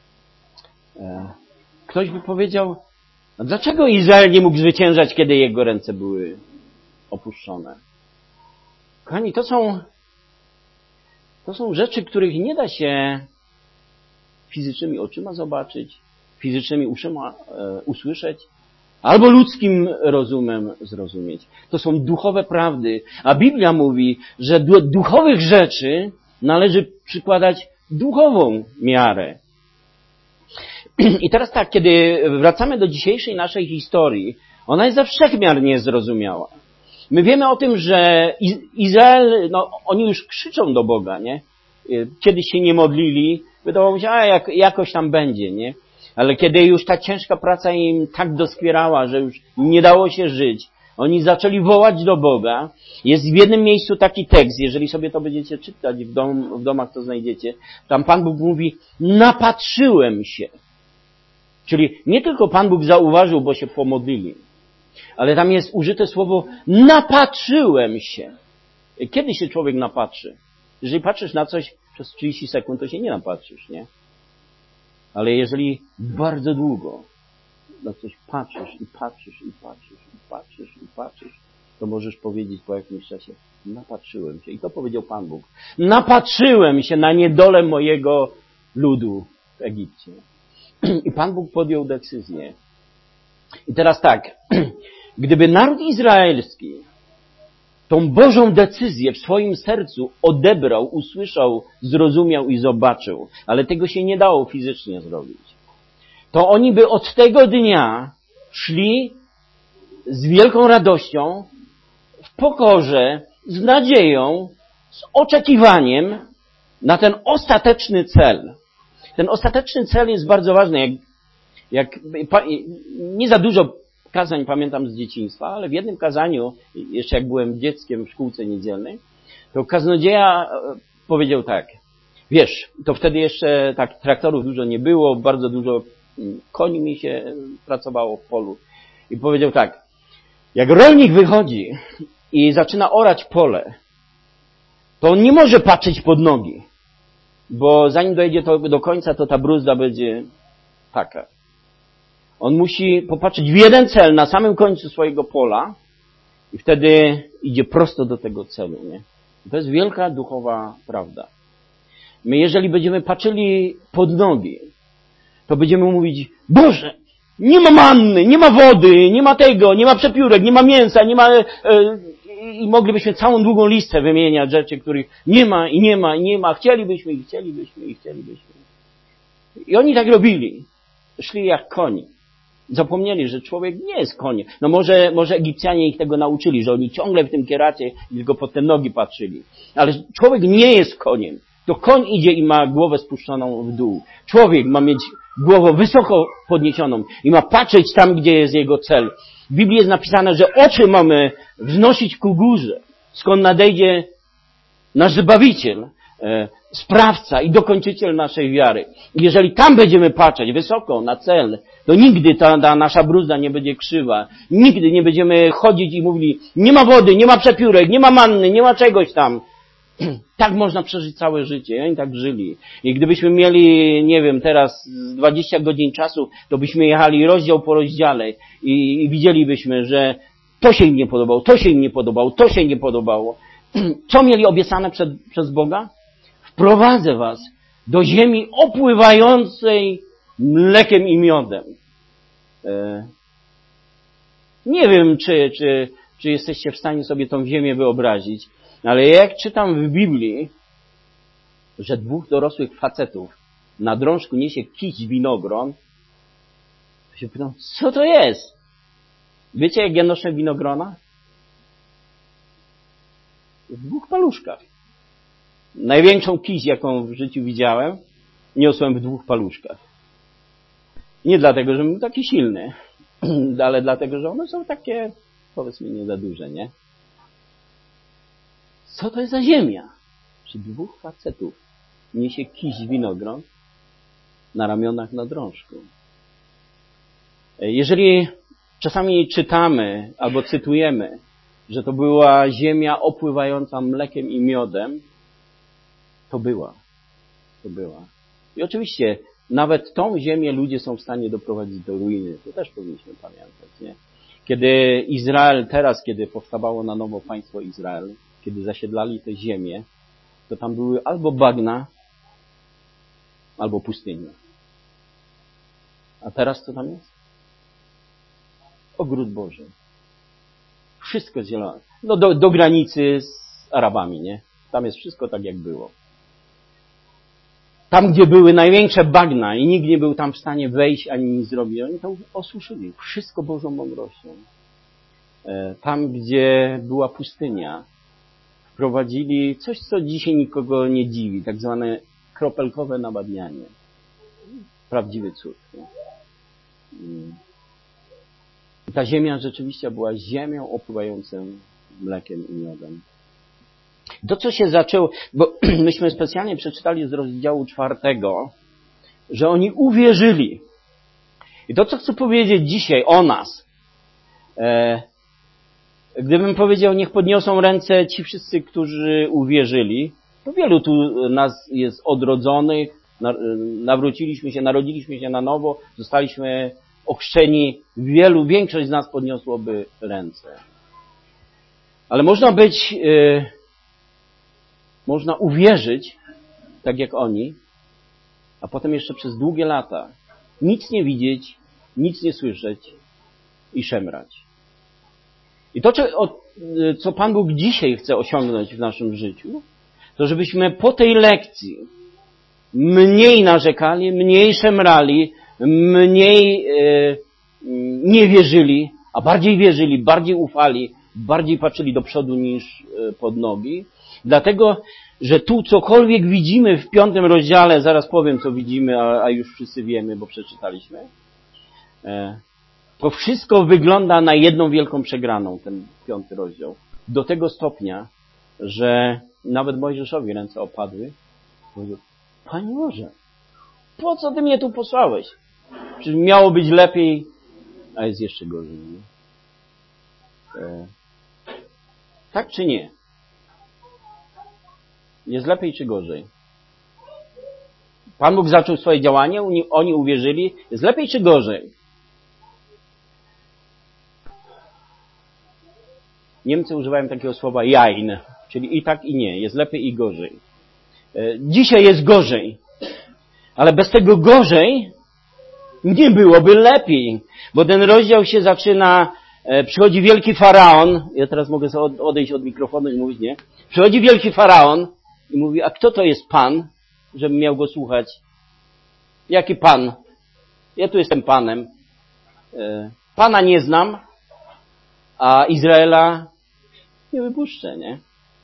Speaker 1: Ktoś by powiedział, a dlaczego Izrael nie mógł zwyciężać, kiedy jego ręce były opuszczone? Kochani, to są, to są rzeczy, których nie da się fizycznymi oczyma zobaczyć, fizycznymi uszyma e, usłyszeć, albo ludzkim rozumem zrozumieć. To są duchowe prawdy, a Biblia mówi, że do duchowych rzeczy należy przykładać duchową miarę. I teraz tak, kiedy wracamy do dzisiejszej naszej historii, ona jest ze wszech miar niezrozumiała. My wiemy o tym, że Izrael, no oni już krzyczą do Boga, nie? Kiedyś się nie modlili, wydawało się, a jak, jakoś tam będzie, nie? Ale kiedy już ta ciężka praca im tak doskwierała, że już nie dało się żyć, oni zaczęli wołać do Boga. Jest w jednym miejscu taki tekst, jeżeli sobie to będziecie czytać w, dom, w domach, to znajdziecie. Tam Pan Bóg mówi, napatrzyłem się. Czyli nie tylko Pan Bóg zauważył, bo się pomodlili, ale tam jest użyte słowo napatrzyłem się. Kiedy się człowiek napatrzy? Jeżeli patrzysz na coś przez trzydzieści sekund, to się nie napatrzysz, nie? Ale jeżeli bardzo długo na coś patrzysz i patrzysz i patrzysz i patrzysz i patrzysz, to możesz powiedzieć po jakimś czasie, napatrzyłem się. I to powiedział Pan Bóg. Napatrzyłem się na niedolę mojego ludu w Egipcie. I Pan Bóg podjął decyzję. I teraz tak, gdyby naród izraelski tą Bożą decyzję w swoim sercu odebrał, usłyszał, zrozumiał i zobaczył, ale tego się nie dało fizycznie zrobić, to oni by od tego dnia szli z wielką radością, w pokorze, z nadzieją, z oczekiwaniem na ten ostateczny cel. Ten ostateczny cel jest bardzo ważny. Jak, jak, nie za dużo kazań pamiętam z dzieciństwa, ale w jednym kazaniu, jeszcze jak byłem dzieckiem w szkółce niedzielnej, to kaznodzieja powiedział tak, wiesz, to wtedy jeszcze tak traktorów dużo nie było, bardzo dużo koni mi się pracowało w polu. I powiedział tak, jak rolnik wychodzi i zaczyna orać pole, to on nie może patrzeć pod nogi, bo zanim dojdzie to do końca, to ta bruzda będzie taka. On musi popatrzeć w jeden cel na samym końcu swojego pola i wtedy idzie prosto do tego celu. Nie? To jest wielka duchowa prawda. My jeżeli będziemy patrzyli pod nogi, to będziemy mówić, Boże, nie ma manny, nie ma wody, nie ma tego, nie ma przepiórek, nie ma mięsa, nie ma... E, i moglibyśmy całą długą listę wymieniać rzeczy, których nie ma i nie ma i nie ma. Chcielibyśmy i chcielibyśmy i chcielibyśmy. I oni tak robili. Szli jak koni. Zapomnieli, że człowiek nie jest koniem. No może, może Egipcjanie ich tego nauczyli, że oni ciągle w tym kieracie i tylko pod te nogi patrzyli. Ale człowiek nie jest koniem. To koń idzie i ma głowę spuszczoną w dół. Człowiek ma mieć głowę wysoko podniesioną i ma patrzeć tam, gdzie jest jego cel. W Biblii jest napisane, że oczy mamy wznosić ku górze, skąd nadejdzie nasz Zbawiciel, e, sprawca i dokończyciel naszej wiary. I jeżeli tam będziemy patrzeć wysoko na cel, to nigdy ta, ta nasza bruzda nie będzie krzywa. Nigdy nie będziemy chodzić i mówili, nie ma wody, nie ma przepiórek, nie ma manny, nie ma czegoś tam. Tak można przeżyć całe życie. I oni tak żyli. I gdybyśmy mieli, nie wiem, teraz dwadzieścia godzin czasu, to byśmy jechali rozdział po rozdziale i, i widzielibyśmy, że to się im nie podobało, to się im nie podobało, to się im nie podobało. Co mieli obiecane przed, przez Boga? Wprowadzę was do ziemi opływającej mlekiem i miodem. E, nie wiem, czy, czy, czy jesteście w stanie sobie tą ziemię wyobrazić, ale jak czytam w Biblii, że dwóch dorosłych facetów na drążku niesie kiść winogron, to się pytam, co to jest? Wiecie, jak ja noszę winogrona? W dwóch paluszkach. Największą kiść, jaką w życiu widziałem, niosłem w dwóch paluszkach. Nie dlatego, że był taki silny, ale dlatego, że one są takie, powiedzmy, nie za duże, nie? Co to jest za ziemia? Czy dwóch facetów niesie kiść winogron na ramionach na drążku? Jeżeli czasami czytamy albo cytujemy, że to była ziemia opływająca mlekiem i miodem, to była. To była. I oczywiście nawet tą ziemię ludzie są w stanie doprowadzić do ruiny. To też powinniśmy pamiętać, nie? Kiedy Izrael, teraz kiedy powstawało na nowo państwo Izrael, kiedy zasiedlali tę ziemię, to tam były albo bagna, albo pustynia. A teraz co tam jest? Ogród Boży. Wszystko zielone. No do, do granicy z Arabami, nie? Tam jest wszystko tak, jak było. Tam, gdzie były największe bagna i nikt nie był tam w stanie wejść ani nic zrobić, oni to osuszyli. Wszystko Bożą mądrością. Tam, gdzie była pustynia, wprowadzili coś, co dzisiaj nikogo nie dziwi, tak zwane kropelkowe nawadnianie. Prawdziwy cud. Nie? I ta ziemia rzeczywiście była ziemią opływającą mlekiem i miodem. To, co się zaczęło, bo myśmy specjalnie przeczytali z rozdziału czwartego, że oni uwierzyli. I to, co chcę powiedzieć dzisiaj o nas, e, gdybym powiedział, niech podniosą ręce ci wszyscy, którzy uwierzyli, to wielu tu nas jest odrodzonych, nawróciliśmy się, narodziliśmy się na nowo, zostaliśmy ochrzczeni, wielu, większość z nas podniosłoby ręce. Ale można być, e, można uwierzyć, tak jak oni, a potem jeszcze przez długie lata nic nie widzieć, nic nie słyszeć i szemrać. I to, co Pan Bóg dzisiaj chce osiągnąć w naszym życiu, to żebyśmy po tej lekcji mniej narzekali, mniej szemrali, mniej e, nie wierzyli, a bardziej wierzyli, bardziej ufali, bardziej patrzyli do przodu niż pod nogi. Dlatego, że tu cokolwiek widzimy w piątym rozdziale, zaraz powiem, co widzimy, a, a już wszyscy wiemy, bo przeczytaliśmy, e, to wszystko wygląda na jedną wielką przegraną, ten piąty rozdział. Do tego stopnia, że nawet Mojżeszowi ręce opadły. Powiedział, Panie Boże, po co Ty mnie tu posłałeś? Czy miało być lepiej, a jest jeszcze gorzej. E, tak czy nie? Jest lepiej czy gorzej? Pan Bóg zaczął swoje działanie, oni uwierzyli. Jest lepiej czy gorzej? Niemcy używają takiego słowa jain, czyli i tak i nie. Jest lepiej i gorzej. Dzisiaj jest gorzej, ale bez tego gorzej nie byłoby lepiej, bo ten rozdział się zaczyna, przychodzi wielki faraon, ja teraz mogę sobie odejść od mikrofonu i mówić nie, przychodzi wielki faraon i mówi, a kto to jest Pan, żebym miał go słuchać? Jaki Pan? Ja tu jestem Panem. Pana nie znam, a Izraela nie wypuszczę, nie?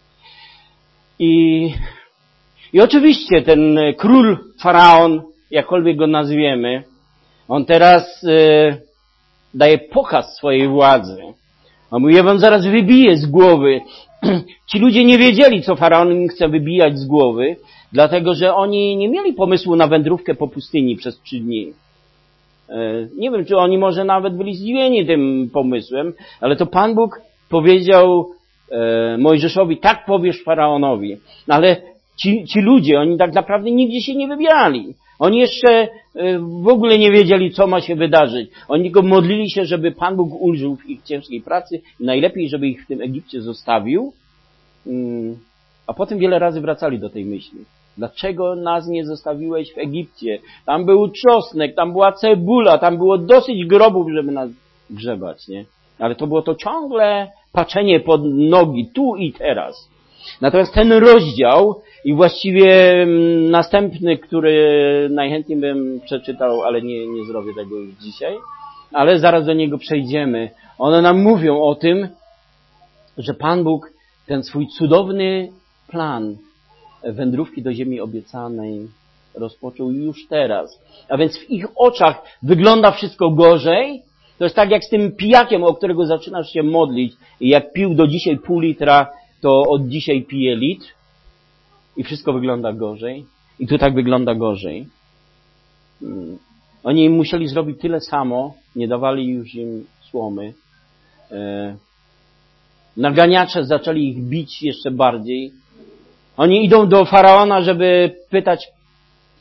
Speaker 1: I, i oczywiście ten król, faraon, jakkolwiek go nazwiemy, on teraz y, daje pokaz swojej władzy. On mówi, ja wam zaraz wybiję z głowy. Ci ludzie nie wiedzieli, co faraon im chce wybijać z głowy, dlatego, że oni nie mieli pomysłu na wędrówkę po pustyni przez trzy dni. Nie wiem, czy oni może nawet byli zdziwieni tym pomysłem, ale to Pan Bóg powiedział Mojżeszowi, tak powiesz faraonowi. Ale ci, ci ludzie, oni tak naprawdę nigdzie się nie wybierali. Oni jeszcze w ogóle nie wiedzieli, co ma się wydarzyć. Oni tylko modlili się, żeby Pan Bóg ulżył w ich ciężkiej pracy i najlepiej, żeby ich w tym Egipcie zostawił. A potem wiele razy wracali do tej myśli. Dlaczego nas nie zostawiłeś w Egipcie? Tam był czosnek, tam była cebula, tam było dosyć grobów, żeby nas grzebać, nie? Ale to było to ciągle patrzenie pod nogi, tu i teraz. Natomiast ten rozdział i właściwie następny, który najchętniej bym przeczytał, ale nie, nie zrobię tego już dzisiaj, ale zaraz do niego przejdziemy. One nam mówią o tym, że Pan Bóg ten swój cudowny plan wędrówki do ziemi obiecanej rozpoczął już teraz. A więc w ich oczach wygląda wszystko gorzej. To jest tak jak z tym pijakiem, o którego zaczynasz się modlić i jak pił do dzisiaj pół litra, to od dzisiaj pije litr i wszystko wygląda gorzej. I tu tak wygląda gorzej. Hmm. Oni musieli zrobić tyle samo, nie dawali już im słomy. E... Naganiacze zaczęli ich bić jeszcze bardziej. Oni idą do faraona, żeby pytać,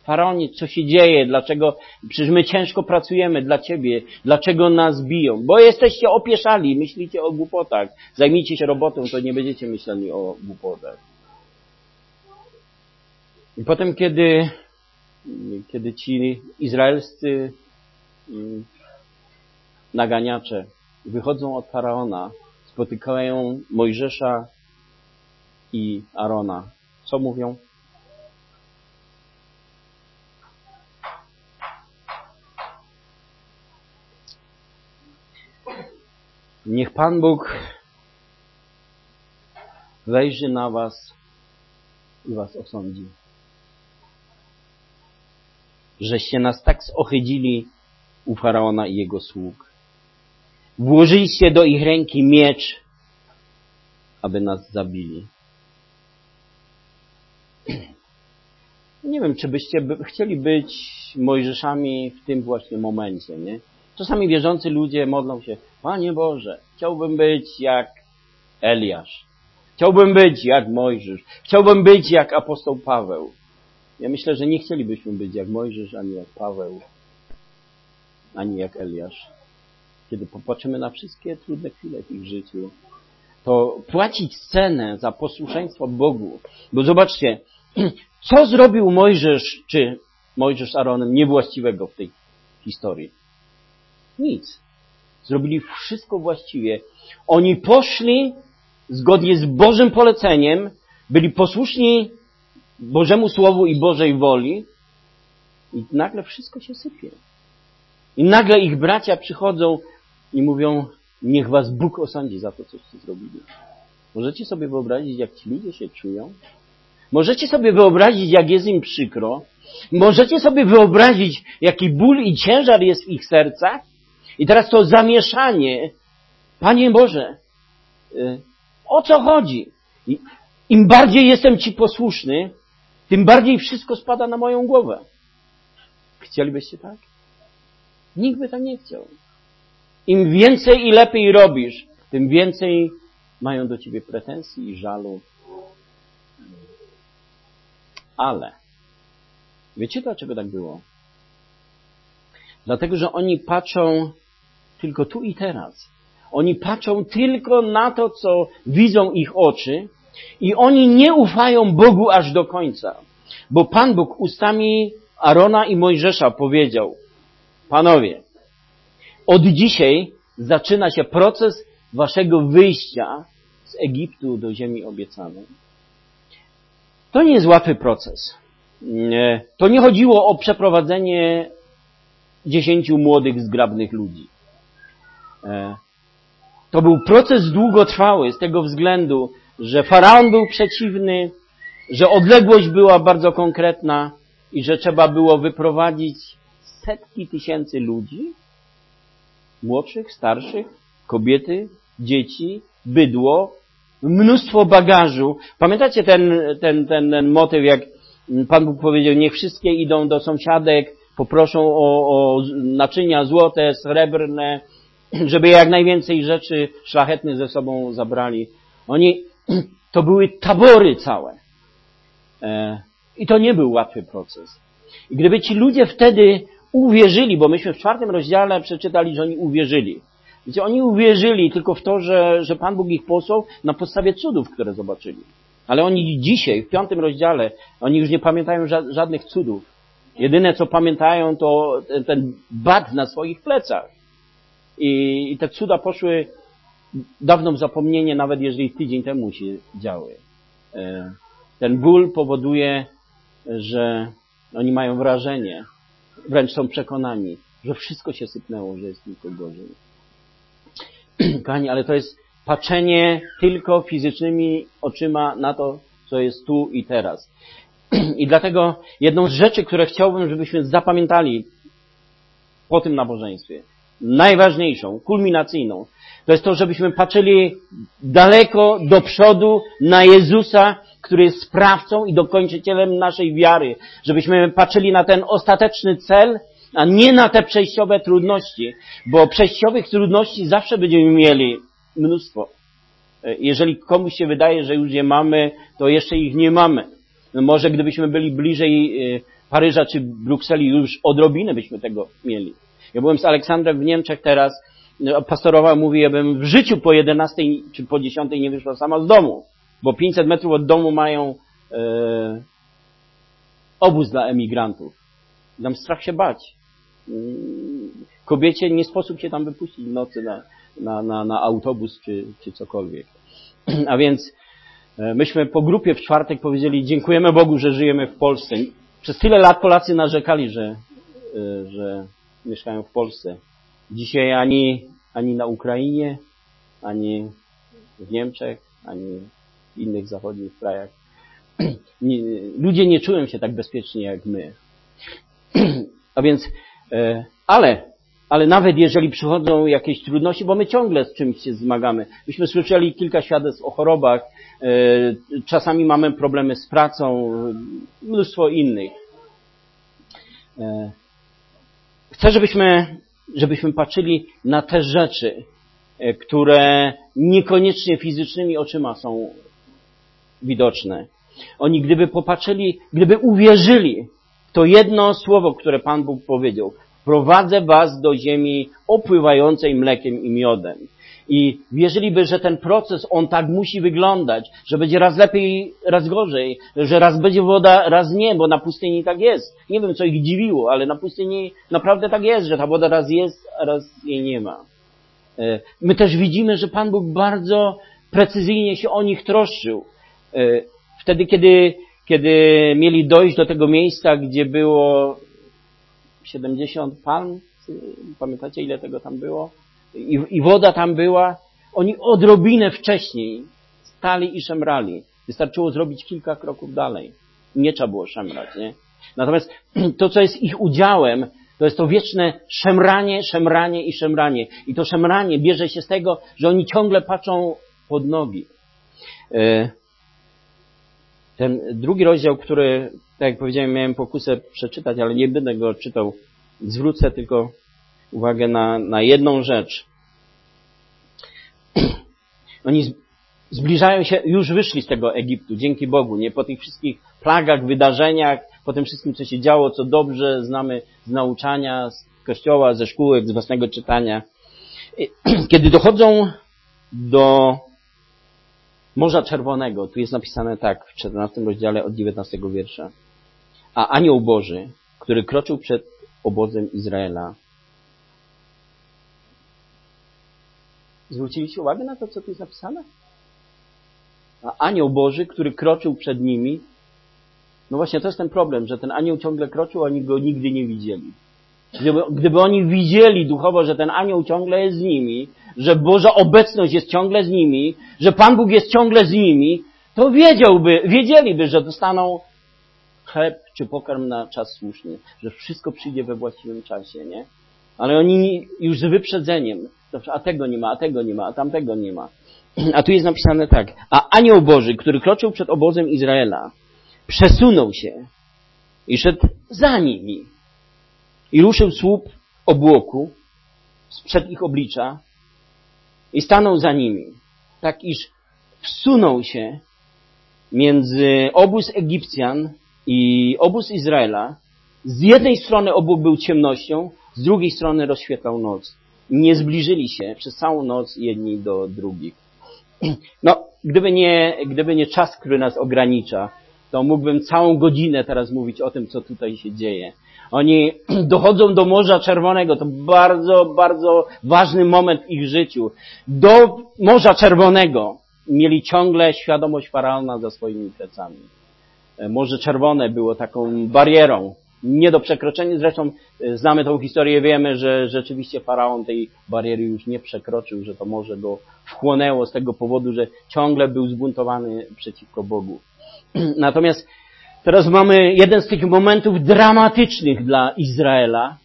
Speaker 1: Faraonie, co się dzieje? Dlaczego? Przecież my ciężko pracujemy dla Ciebie. Dlaczego nas biją? Bo jesteście opieszali, myślicie o głupotach. Zajmijcie się robotą, to nie będziecie myśleli o głupotach. I potem, kiedy, kiedy ci izraelscy naganiacze wychodzą od Faraona, spotykają Mojżesza i Arona. Co mówią? Niech Pan Bóg wejrzy na was i was osądzi. Żeście nas tak zohydzili u Faraona i jego sług. Włożyliście do ich ręki miecz, aby nas zabili. Nie wiem, czy byście by, chcieli być Mojżeszami w tym właśnie momencie, nie? Czasami wierzący ludzie modlą się, Panie Boże, chciałbym być jak Eliasz. Chciałbym być jak Mojżesz. Chciałbym być jak apostoł Paweł. Ja myślę, że nie chcielibyśmy być jak Mojżesz, ani jak Paweł, ani jak Eliasz. Kiedy popatrzymy na wszystkie trudne chwile w ich życiu, to płacić cenę za posłuszeństwo Bogu. Bo zobaczcie, co zrobił Mojżesz, czy Mojżesz z Aaronem niewłaściwego w tej historii? Nic. Zrobili wszystko właściwie. Oni poszli zgodnie z Bożym poleceniem, byli posłuszni Bożemu Słowu i Bożej woli i nagle wszystko się sypie. I nagle ich bracia przychodzą i mówią, niech was Bóg osądzi za to, coście zrobili. Możecie sobie wyobrazić, jak ci ludzie się czują? Możecie sobie wyobrazić, jak jest im przykro? Możecie sobie wyobrazić, jaki ból i ciężar jest w ich sercach? I teraz to zamieszanie, Panie Boże, o co chodzi? Im bardziej jestem Ci posłuszny, tym bardziej wszystko spada na moją głowę. Chcielibyście tak? Nikt by tak nie chciał. Im więcej i lepiej robisz, tym więcej mają do Ciebie pretensji i żalu. Ale wiecie, dlaczego tak było? Dlatego, że oni patrzą tylko tu i teraz. Oni patrzą tylko na to, co widzą ich oczy i oni nie ufają Bogu aż do końca. Bo Pan Bóg ustami Arona i Mojżesza powiedział, panowie, od dzisiaj zaczyna się proces waszego wyjścia z Egiptu do ziemi obiecanej. To nie jest łatwy proces. To nie chodziło o przeprowadzenie dziesięciu młodych, zgrabnych ludzi. To był proces długotrwały z tego względu, że Faraon był przeciwny, że odległość była bardzo konkretna i że trzeba było wyprowadzić setki tysięcy ludzi, młodszych, starszych, kobiety, dzieci, bydło, mnóstwo bagażu. Pamiętacie ten, ten, ten, ten motyw, jak Pan Bóg powiedział, niech wszystkie idą do sąsiadek, poproszą o, o naczynia złote, srebrne, żeby jak najwięcej rzeczy szlachetnych ze sobą zabrali. Oni, to były tabory całe. E, I to nie był łatwy proces. I gdyby ci ludzie wtedy uwierzyli, bo myśmy w czwartym rozdziale przeczytali, że oni uwierzyli. Wiecie, oni uwierzyli tylko w to, że, że Pan Bóg ich posłał na podstawie cudów, które zobaczyli. Ale oni dzisiaj, w piątym rozdziale, oni już nie pamiętają ża- żadnych cudów. Jedyne, co pamiętają, to ten, ten bat na swoich plecach. I, I te cuda poszły dawno w zapomnienie, nawet jeżeli tydzień temu się działy. Ten ból powoduje, że oni mają wrażenie, wręcz są przekonani, że wszystko się sypnęło, że jest tylko gorzej. Kochani, ale to jest patrzenie tylko fizycznymi oczyma na to, co jest tu i teraz. I dlatego jedną z rzeczy, które chciałbym, żebyśmy zapamiętali po tym nabożeństwie, najważniejszą, kulminacyjną, to jest to, żebyśmy patrzyli daleko do przodu na Jezusa, który jest sprawcą i dokończycielem naszej wiary. Żebyśmy patrzyli na ten ostateczny cel, a nie na te przejściowe trudności, bo przejściowych trudności zawsze będziemy mieli mnóstwo. Jeżeli komuś się wydaje, że już je mamy, to jeszcze ich nie mamy. No może gdybyśmy byli bliżej Paryża czy Brukseli, już odrobinę byśmy tego mieli. Ja byłem z Aleksandrem w Niemczech teraz, pastorował, mówi, ja bym w życiu po jedenastej czy po dziesiątej nie wyszła sama z domu, bo pięćset metrów od domu mają e, obóz dla emigrantów. Dam strach się bać. Kobiecie nie sposób się tam wypuścić w nocy na, na, na, na autobus czy, czy cokolwiek. A więc myśmy po grupie w czwartek powiedzieli, dziękujemy Bogu, że żyjemy w Polsce. Przez tyle lat Polacy narzekali, że, że mieszkają w Polsce. Dzisiaj ani, ani na Ukrainie, ani w Niemczech, ani w innych zachodnich krajach nie, ludzie nie czują się tak bezpiecznie jak my. A więc, ale, ale nawet jeżeli przychodzą jakieś trudności, bo my ciągle z czymś się zmagamy. Myśmy słyszeli kilka świadectw o chorobach, czasami mamy problemy z pracą, mnóstwo innych. Chcę, żebyśmy, żebyśmy patrzyli na te rzeczy, które niekoniecznie fizycznymi oczyma są widoczne. Oni gdyby popatrzyli, gdyby uwierzyli w to jedno słowo, które Pan Bóg powiedział, wprowadzę was do ziemi opływającej mlekiem i miodem. I wierzyliby, że ten proces, on tak musi wyglądać, że będzie raz lepiej, raz gorzej, że raz będzie woda, raz nie, bo na pustyni tak jest. Nie wiem, co ich dziwiło, ale na pustyni naprawdę tak jest, że ta woda raz jest, a raz jej nie ma. My też widzimy, że Pan Bóg bardzo precyzyjnie się o nich troszczył. Wtedy, kiedy, kiedy mieli dojść do tego miejsca, gdzie było siedemdziesiąt palm, pamiętacie, ile tego tam było? I, i woda tam była. Oni odrobinę wcześniej stali i szemrali. Wystarczyło zrobić kilka kroków dalej. Nie trzeba było szemrać, nie? Natomiast to, co jest ich udziałem, to jest to wieczne szemranie, szemranie i szemranie. I to szemranie bierze się z tego, że oni ciągle patrzą pod nogi. Ten drugi rozdział, który, tak jak powiedziałem, miałem pokusę przeczytać, ale nie będę go czytał. Zwrócę tylko uwagę na, na jedną rzecz. Oni zbliżają się, już wyszli z tego Egiptu, dzięki Bogu, nie? Po tych wszystkich plagach, wydarzeniach, po tym wszystkim, co się działo, co dobrze znamy z nauczania, z kościoła, ze szkółek, z własnego czytania. Kiedy dochodzą do Morza Czerwonego, tu jest napisane tak w czternastym rozdziale od dziewiętnastego wiersza. A anioł Boży, który kroczył przed obozem Izraela. Zwróciliście uwagę na to, co tu jest napisane? A anioł Boży, który kroczył przed nimi. No właśnie, to jest ten problem, że ten anioł ciągle kroczył, a oni go nigdy nie widzieli. Gdyby, gdyby oni widzieli duchowo, że ten anioł ciągle jest z nimi, że Boża obecność jest ciągle z nimi, że Pan Bóg jest ciągle z nimi, to wiedziałby, wiedzieliby, że dostaną chleb czy pokarm na czas słuszny, że wszystko przyjdzie we właściwym czasie, nie? Ale oni już z wyprzedzeniem, a tego nie ma, a tego nie ma, a tamtego nie ma. A tu jest napisane tak. A anioł Boży, który kroczył przed obozem Izraela, przesunął się i szedł za nimi. I ruszył słup obłoku sprzed ich oblicza i stanął za nimi, tak iż wsunął się między obóz Egipcjan i obóz Izraela. Z jednej strony obłok był ciemnością, z drugiej strony rozświetlał noc. Nie zbliżyli się przez całą noc jedni do drugich. No, gdyby nie, gdyby nie czas, który nas ogranicza, to mógłbym całą godzinę teraz mówić o tym, co tutaj się dzieje. Oni dochodzą do Morza Czerwonego. To bardzo, bardzo ważny moment w ich życiu. Do Morza Czerwonego mieli ciągle świadomość Faraona za swoimi plecami. Morze Czerwone było taką barierą, nie do przekroczenia. Zresztą znamy tą historię, wiemy, że rzeczywiście Faraon tej bariery już nie przekroczył, że to morze go wchłonęło z tego powodu, że ciągle był zbuntowany przeciwko Bogu. Natomiast teraz mamy jeden z tych momentów dramatycznych dla Izraela.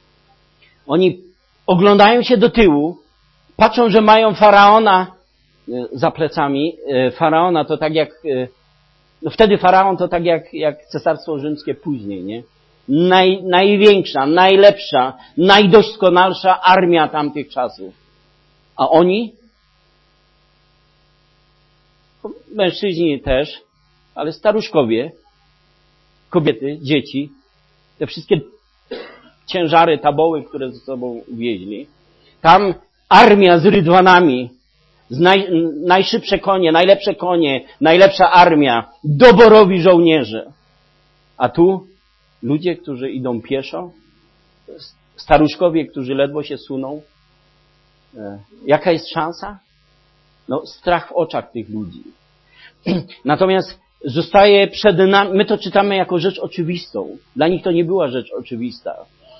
Speaker 1: Oni oglądają się do tyłu, patrzą, że mają Faraona za plecami. Faraona to tak jak, no wtedy Faraon to tak jak, jak Cesarstwo Rzymskie później, nie? Naj, największa, najlepsza, najdoskonalsza armia tamtych czasów. A oni? Mężczyźni też, ale staruszkowie, kobiety, dzieci, te wszystkie ciężary, taboły, które ze sobą wieźli. Tam armia z rydwanami, z naj, najszybsze konie, najlepsze konie, najlepsza armia, doborowi żołnierze. A tu ludzie, którzy idą pieszo, staruszkowie, którzy ledwo się suną. Jaka jest szansa? No, strach w oczach tych ludzi. Natomiast zostaje przed nami, my to czytamy jako rzecz oczywistą. Dla nich to nie była rzecz oczywista.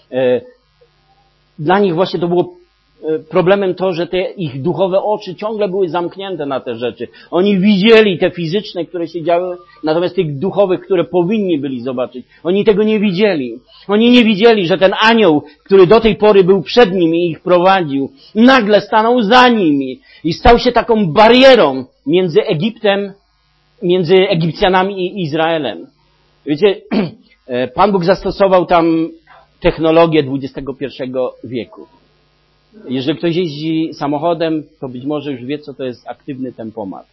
Speaker 1: Dla nich właśnie to było problemem to, że te ich duchowe oczy ciągle były zamknięte na te rzeczy. Oni widzieli te fizyczne, które się działy, natomiast tych duchowych, które powinni byli zobaczyć, oni tego nie widzieli. Oni nie widzieli, że ten anioł, który do tej pory był przed nimi i ich prowadził, nagle stanął za nimi i stał się taką barierą między Egiptem, między Egipcjanami i Izraelem. Wiecie, Pan Bóg zastosował tam technologię dwudziestego pierwszego wieku. Jeżeli ktoś jeździ samochodem, to być może już wie, co to jest aktywny tempomat.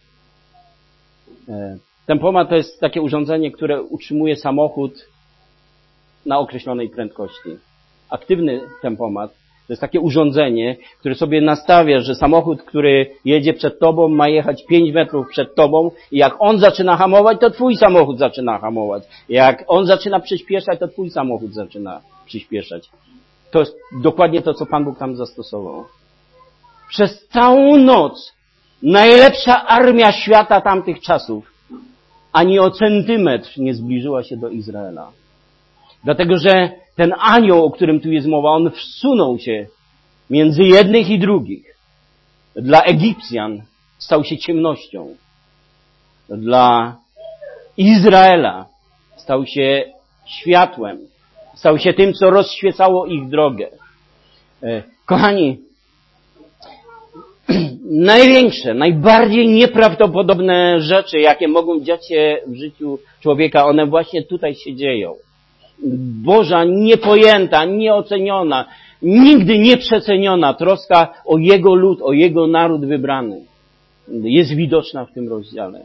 Speaker 1: Tempomat to jest takie urządzenie, które utrzymuje samochód na określonej prędkości. Aktywny tempomat to jest takie urządzenie, które sobie nastawia, że samochód, który jedzie przed tobą, ma jechać pięć metrów przed tobą i jak on zaczyna hamować, to twój samochód zaczyna hamować. Jak on zaczyna przyspieszać, to twój samochód zaczyna przyspieszać. To jest dokładnie to, co Pan Bóg tam zastosował. Przez całą noc najlepsza armia świata tamtych czasów ani o centymetr nie zbliżyła się do Izraela. Dlatego, że ten anioł, o którym tu jest mowa, on wsunął się między jednych i drugich. Dla Egipcjan stał się ciemnością. Dla Izraela stał się światłem. Stał się tym, co rozświecało ich drogę. Kochani, największe, najbardziej nieprawdopodobne rzeczy, jakie mogą dziać się w życiu człowieka, one właśnie tutaj się dzieją. Boża, niepojęta, nieoceniona, nigdy nieprzeceniona troska o Jego lud, o Jego naród wybrany jest widoczna w tym rozdziale.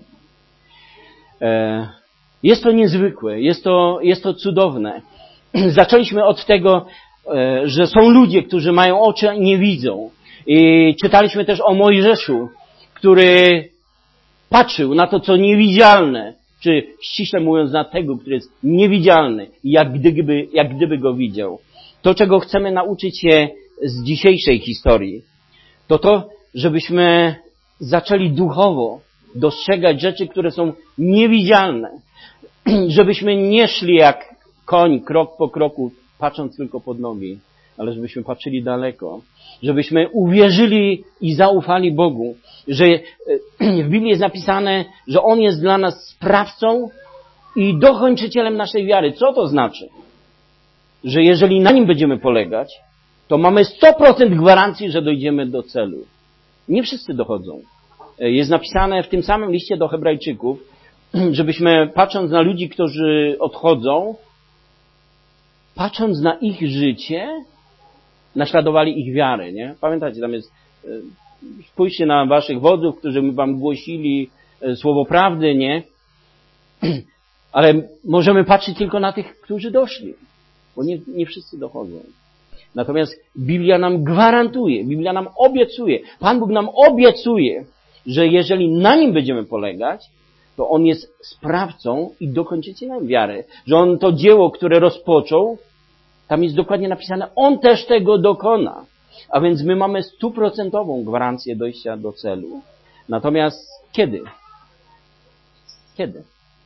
Speaker 1: Jest to niezwykłe, jest to, jest to cudowne. Zaczęliśmy od tego, że są ludzie, którzy mają oczy i nie widzą. I czytaliśmy też o Mojżeszu, który patrzył na to, co niewidzialne, czy ściśle mówiąc na tego, który jest niewidzialny, jak gdyby, jak gdyby go widział. To, czego chcemy nauczyć się z dzisiejszej historii, to to, żebyśmy zaczęli duchowo dostrzegać rzeczy, które są niewidzialne. Żebyśmy nie szli jak koń krok po kroku, patrząc tylko pod nogi, ale żebyśmy patrzyli daleko. Żebyśmy uwierzyli i zaufali Bogu, że w Biblii jest napisane, że On jest dla nas sprawcą i dokończycielem naszej wiary. Co to znaczy? Że jeżeli na Nim będziemy polegać, to mamy sto procent gwarancji, że dojdziemy do celu. Nie wszyscy dochodzą. Jest napisane w tym samym liście do Hebrajczyków, żebyśmy patrząc na ludzi, którzy odchodzą, patrząc na ich życie, naśladowali ich wiarę, nie? Pamiętacie, tam jest, spójrzcie na waszych wodzów, którzy wam głosili słowo prawdy, nie? Ale możemy patrzeć tylko na tych, którzy doszli, bo nie, nie wszyscy dochodzą. Natomiast Biblia nam gwarantuje, Biblia nam obiecuje, Pan Bóg nam obiecuje, że jeżeli na Nim będziemy polegać, to On jest sprawcą i dokończycielem wiary. Że On to dzieło, które rozpoczął, tam jest dokładnie napisane, On też tego dokona. A więc my mamy stuprocentową gwarancję dojścia do celu. Natomiast kiedy? Kiedy?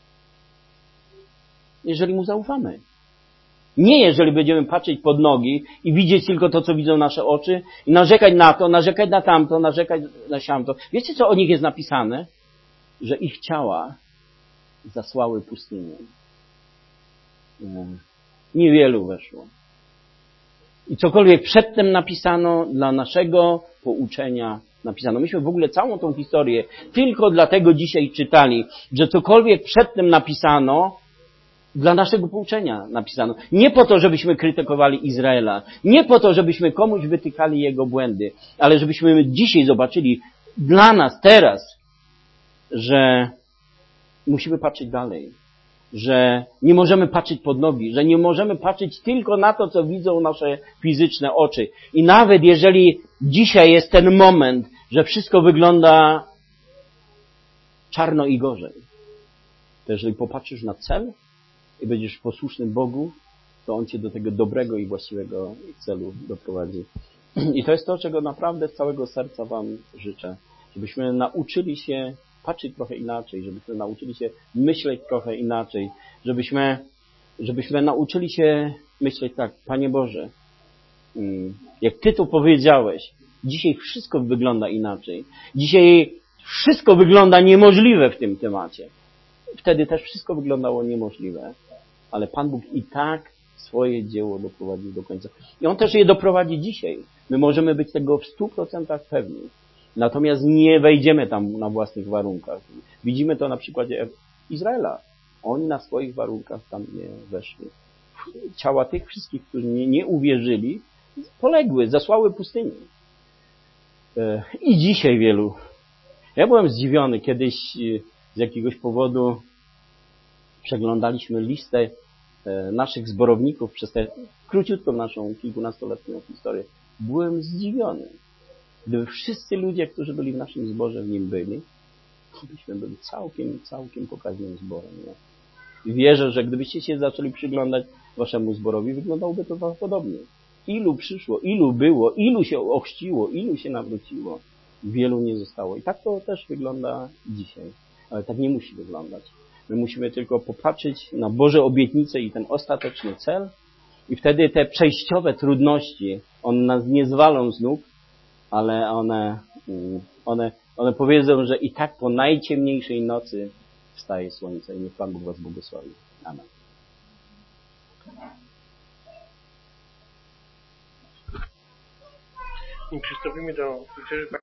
Speaker 1: Jeżeli Mu zaufamy. Nie jeżeli będziemy patrzeć pod nogi i widzieć tylko to, co widzą nasze oczy i narzekać na to, narzekać na tamto, narzekać na siamto. Wiecie, co o nich jest napisane? Że ich ciała zasłały pustynię. Niewielu weszło. I cokolwiek przedtem napisano, dla naszego pouczenia napisano. Myśmy w ogóle całą tą historię tylko dlatego dzisiaj czytali, że cokolwiek przedtem napisano, dla naszego pouczenia napisano. Nie po to, żebyśmy krytykowali Izraela. Nie po to, żebyśmy komuś wytykali jego błędy. Ale żebyśmy dzisiaj zobaczyli dla nas teraz, że musimy patrzeć dalej. że nie możemy patrzeć pod nogi, że nie możemy patrzeć tylko na to, co widzą nasze fizyczne oczy. I nawet jeżeli dzisiaj jest ten moment, że wszystko wygląda czarno i gorzej, to jeżeli popatrzysz na cel i będziesz posłuszny Bogu, to On cię do tego dobrego i właściwego celu doprowadzi. I to jest to, czego naprawdę z całego serca wam życzę. Żebyśmy nauczyli się patrzeć trochę inaczej, żebyśmy nauczyli się myśleć trochę inaczej, żebyśmy, żebyśmy nauczyli się myśleć tak, Panie Boże, jak Ty to powiedziałeś, dzisiaj wszystko wygląda inaczej. Dzisiaj wszystko wygląda niemożliwe w tym temacie. Wtedy też wszystko wyglądało niemożliwe. Ale Pan Bóg i tak swoje dzieło doprowadził do końca. I On też je doprowadzi dzisiaj. My możemy być tego w stu procentach pewni. Natomiast nie wejdziemy tam na własnych warunkach. Widzimy to na przykładzie Izraela. Oni na swoich warunkach tam nie weszli. Ciała tych wszystkich, którzy nie, nie uwierzyli, poległy, zasłały pustyni. I dzisiaj wielu. Ja byłem zdziwiony. Kiedyś z jakiegoś powodu przeglądaliśmy listę naszych zborowników przez tę króciutką naszą kilkunastoletnią historię. Byłem zdziwiony. Gdyby wszyscy ludzie, którzy byli w naszym zborze, w nim byli, to byśmy byli całkiem, całkiem pokaźnym zborem. Nie? I wierzę, że gdybyście się zaczęli przyglądać waszemu zborowi, wyglądałoby to podobnie. Ilu przyszło, ilu było, ilu się ochrzciło, ilu się nawróciło, wielu nie zostało. I tak to też wygląda dzisiaj. Ale tak nie musi wyglądać. My musimy tylko popatrzeć na Boże obietnice i ten ostateczny cel i wtedy te przejściowe trudności, one nas nie zwalą z nóg, ale one, one, one powiedzą, że i tak po najciemniejszej nocy wstaje słońce i niech Pan Bóg was błogosławi. Amen.
Speaker 2: I przystąpimy do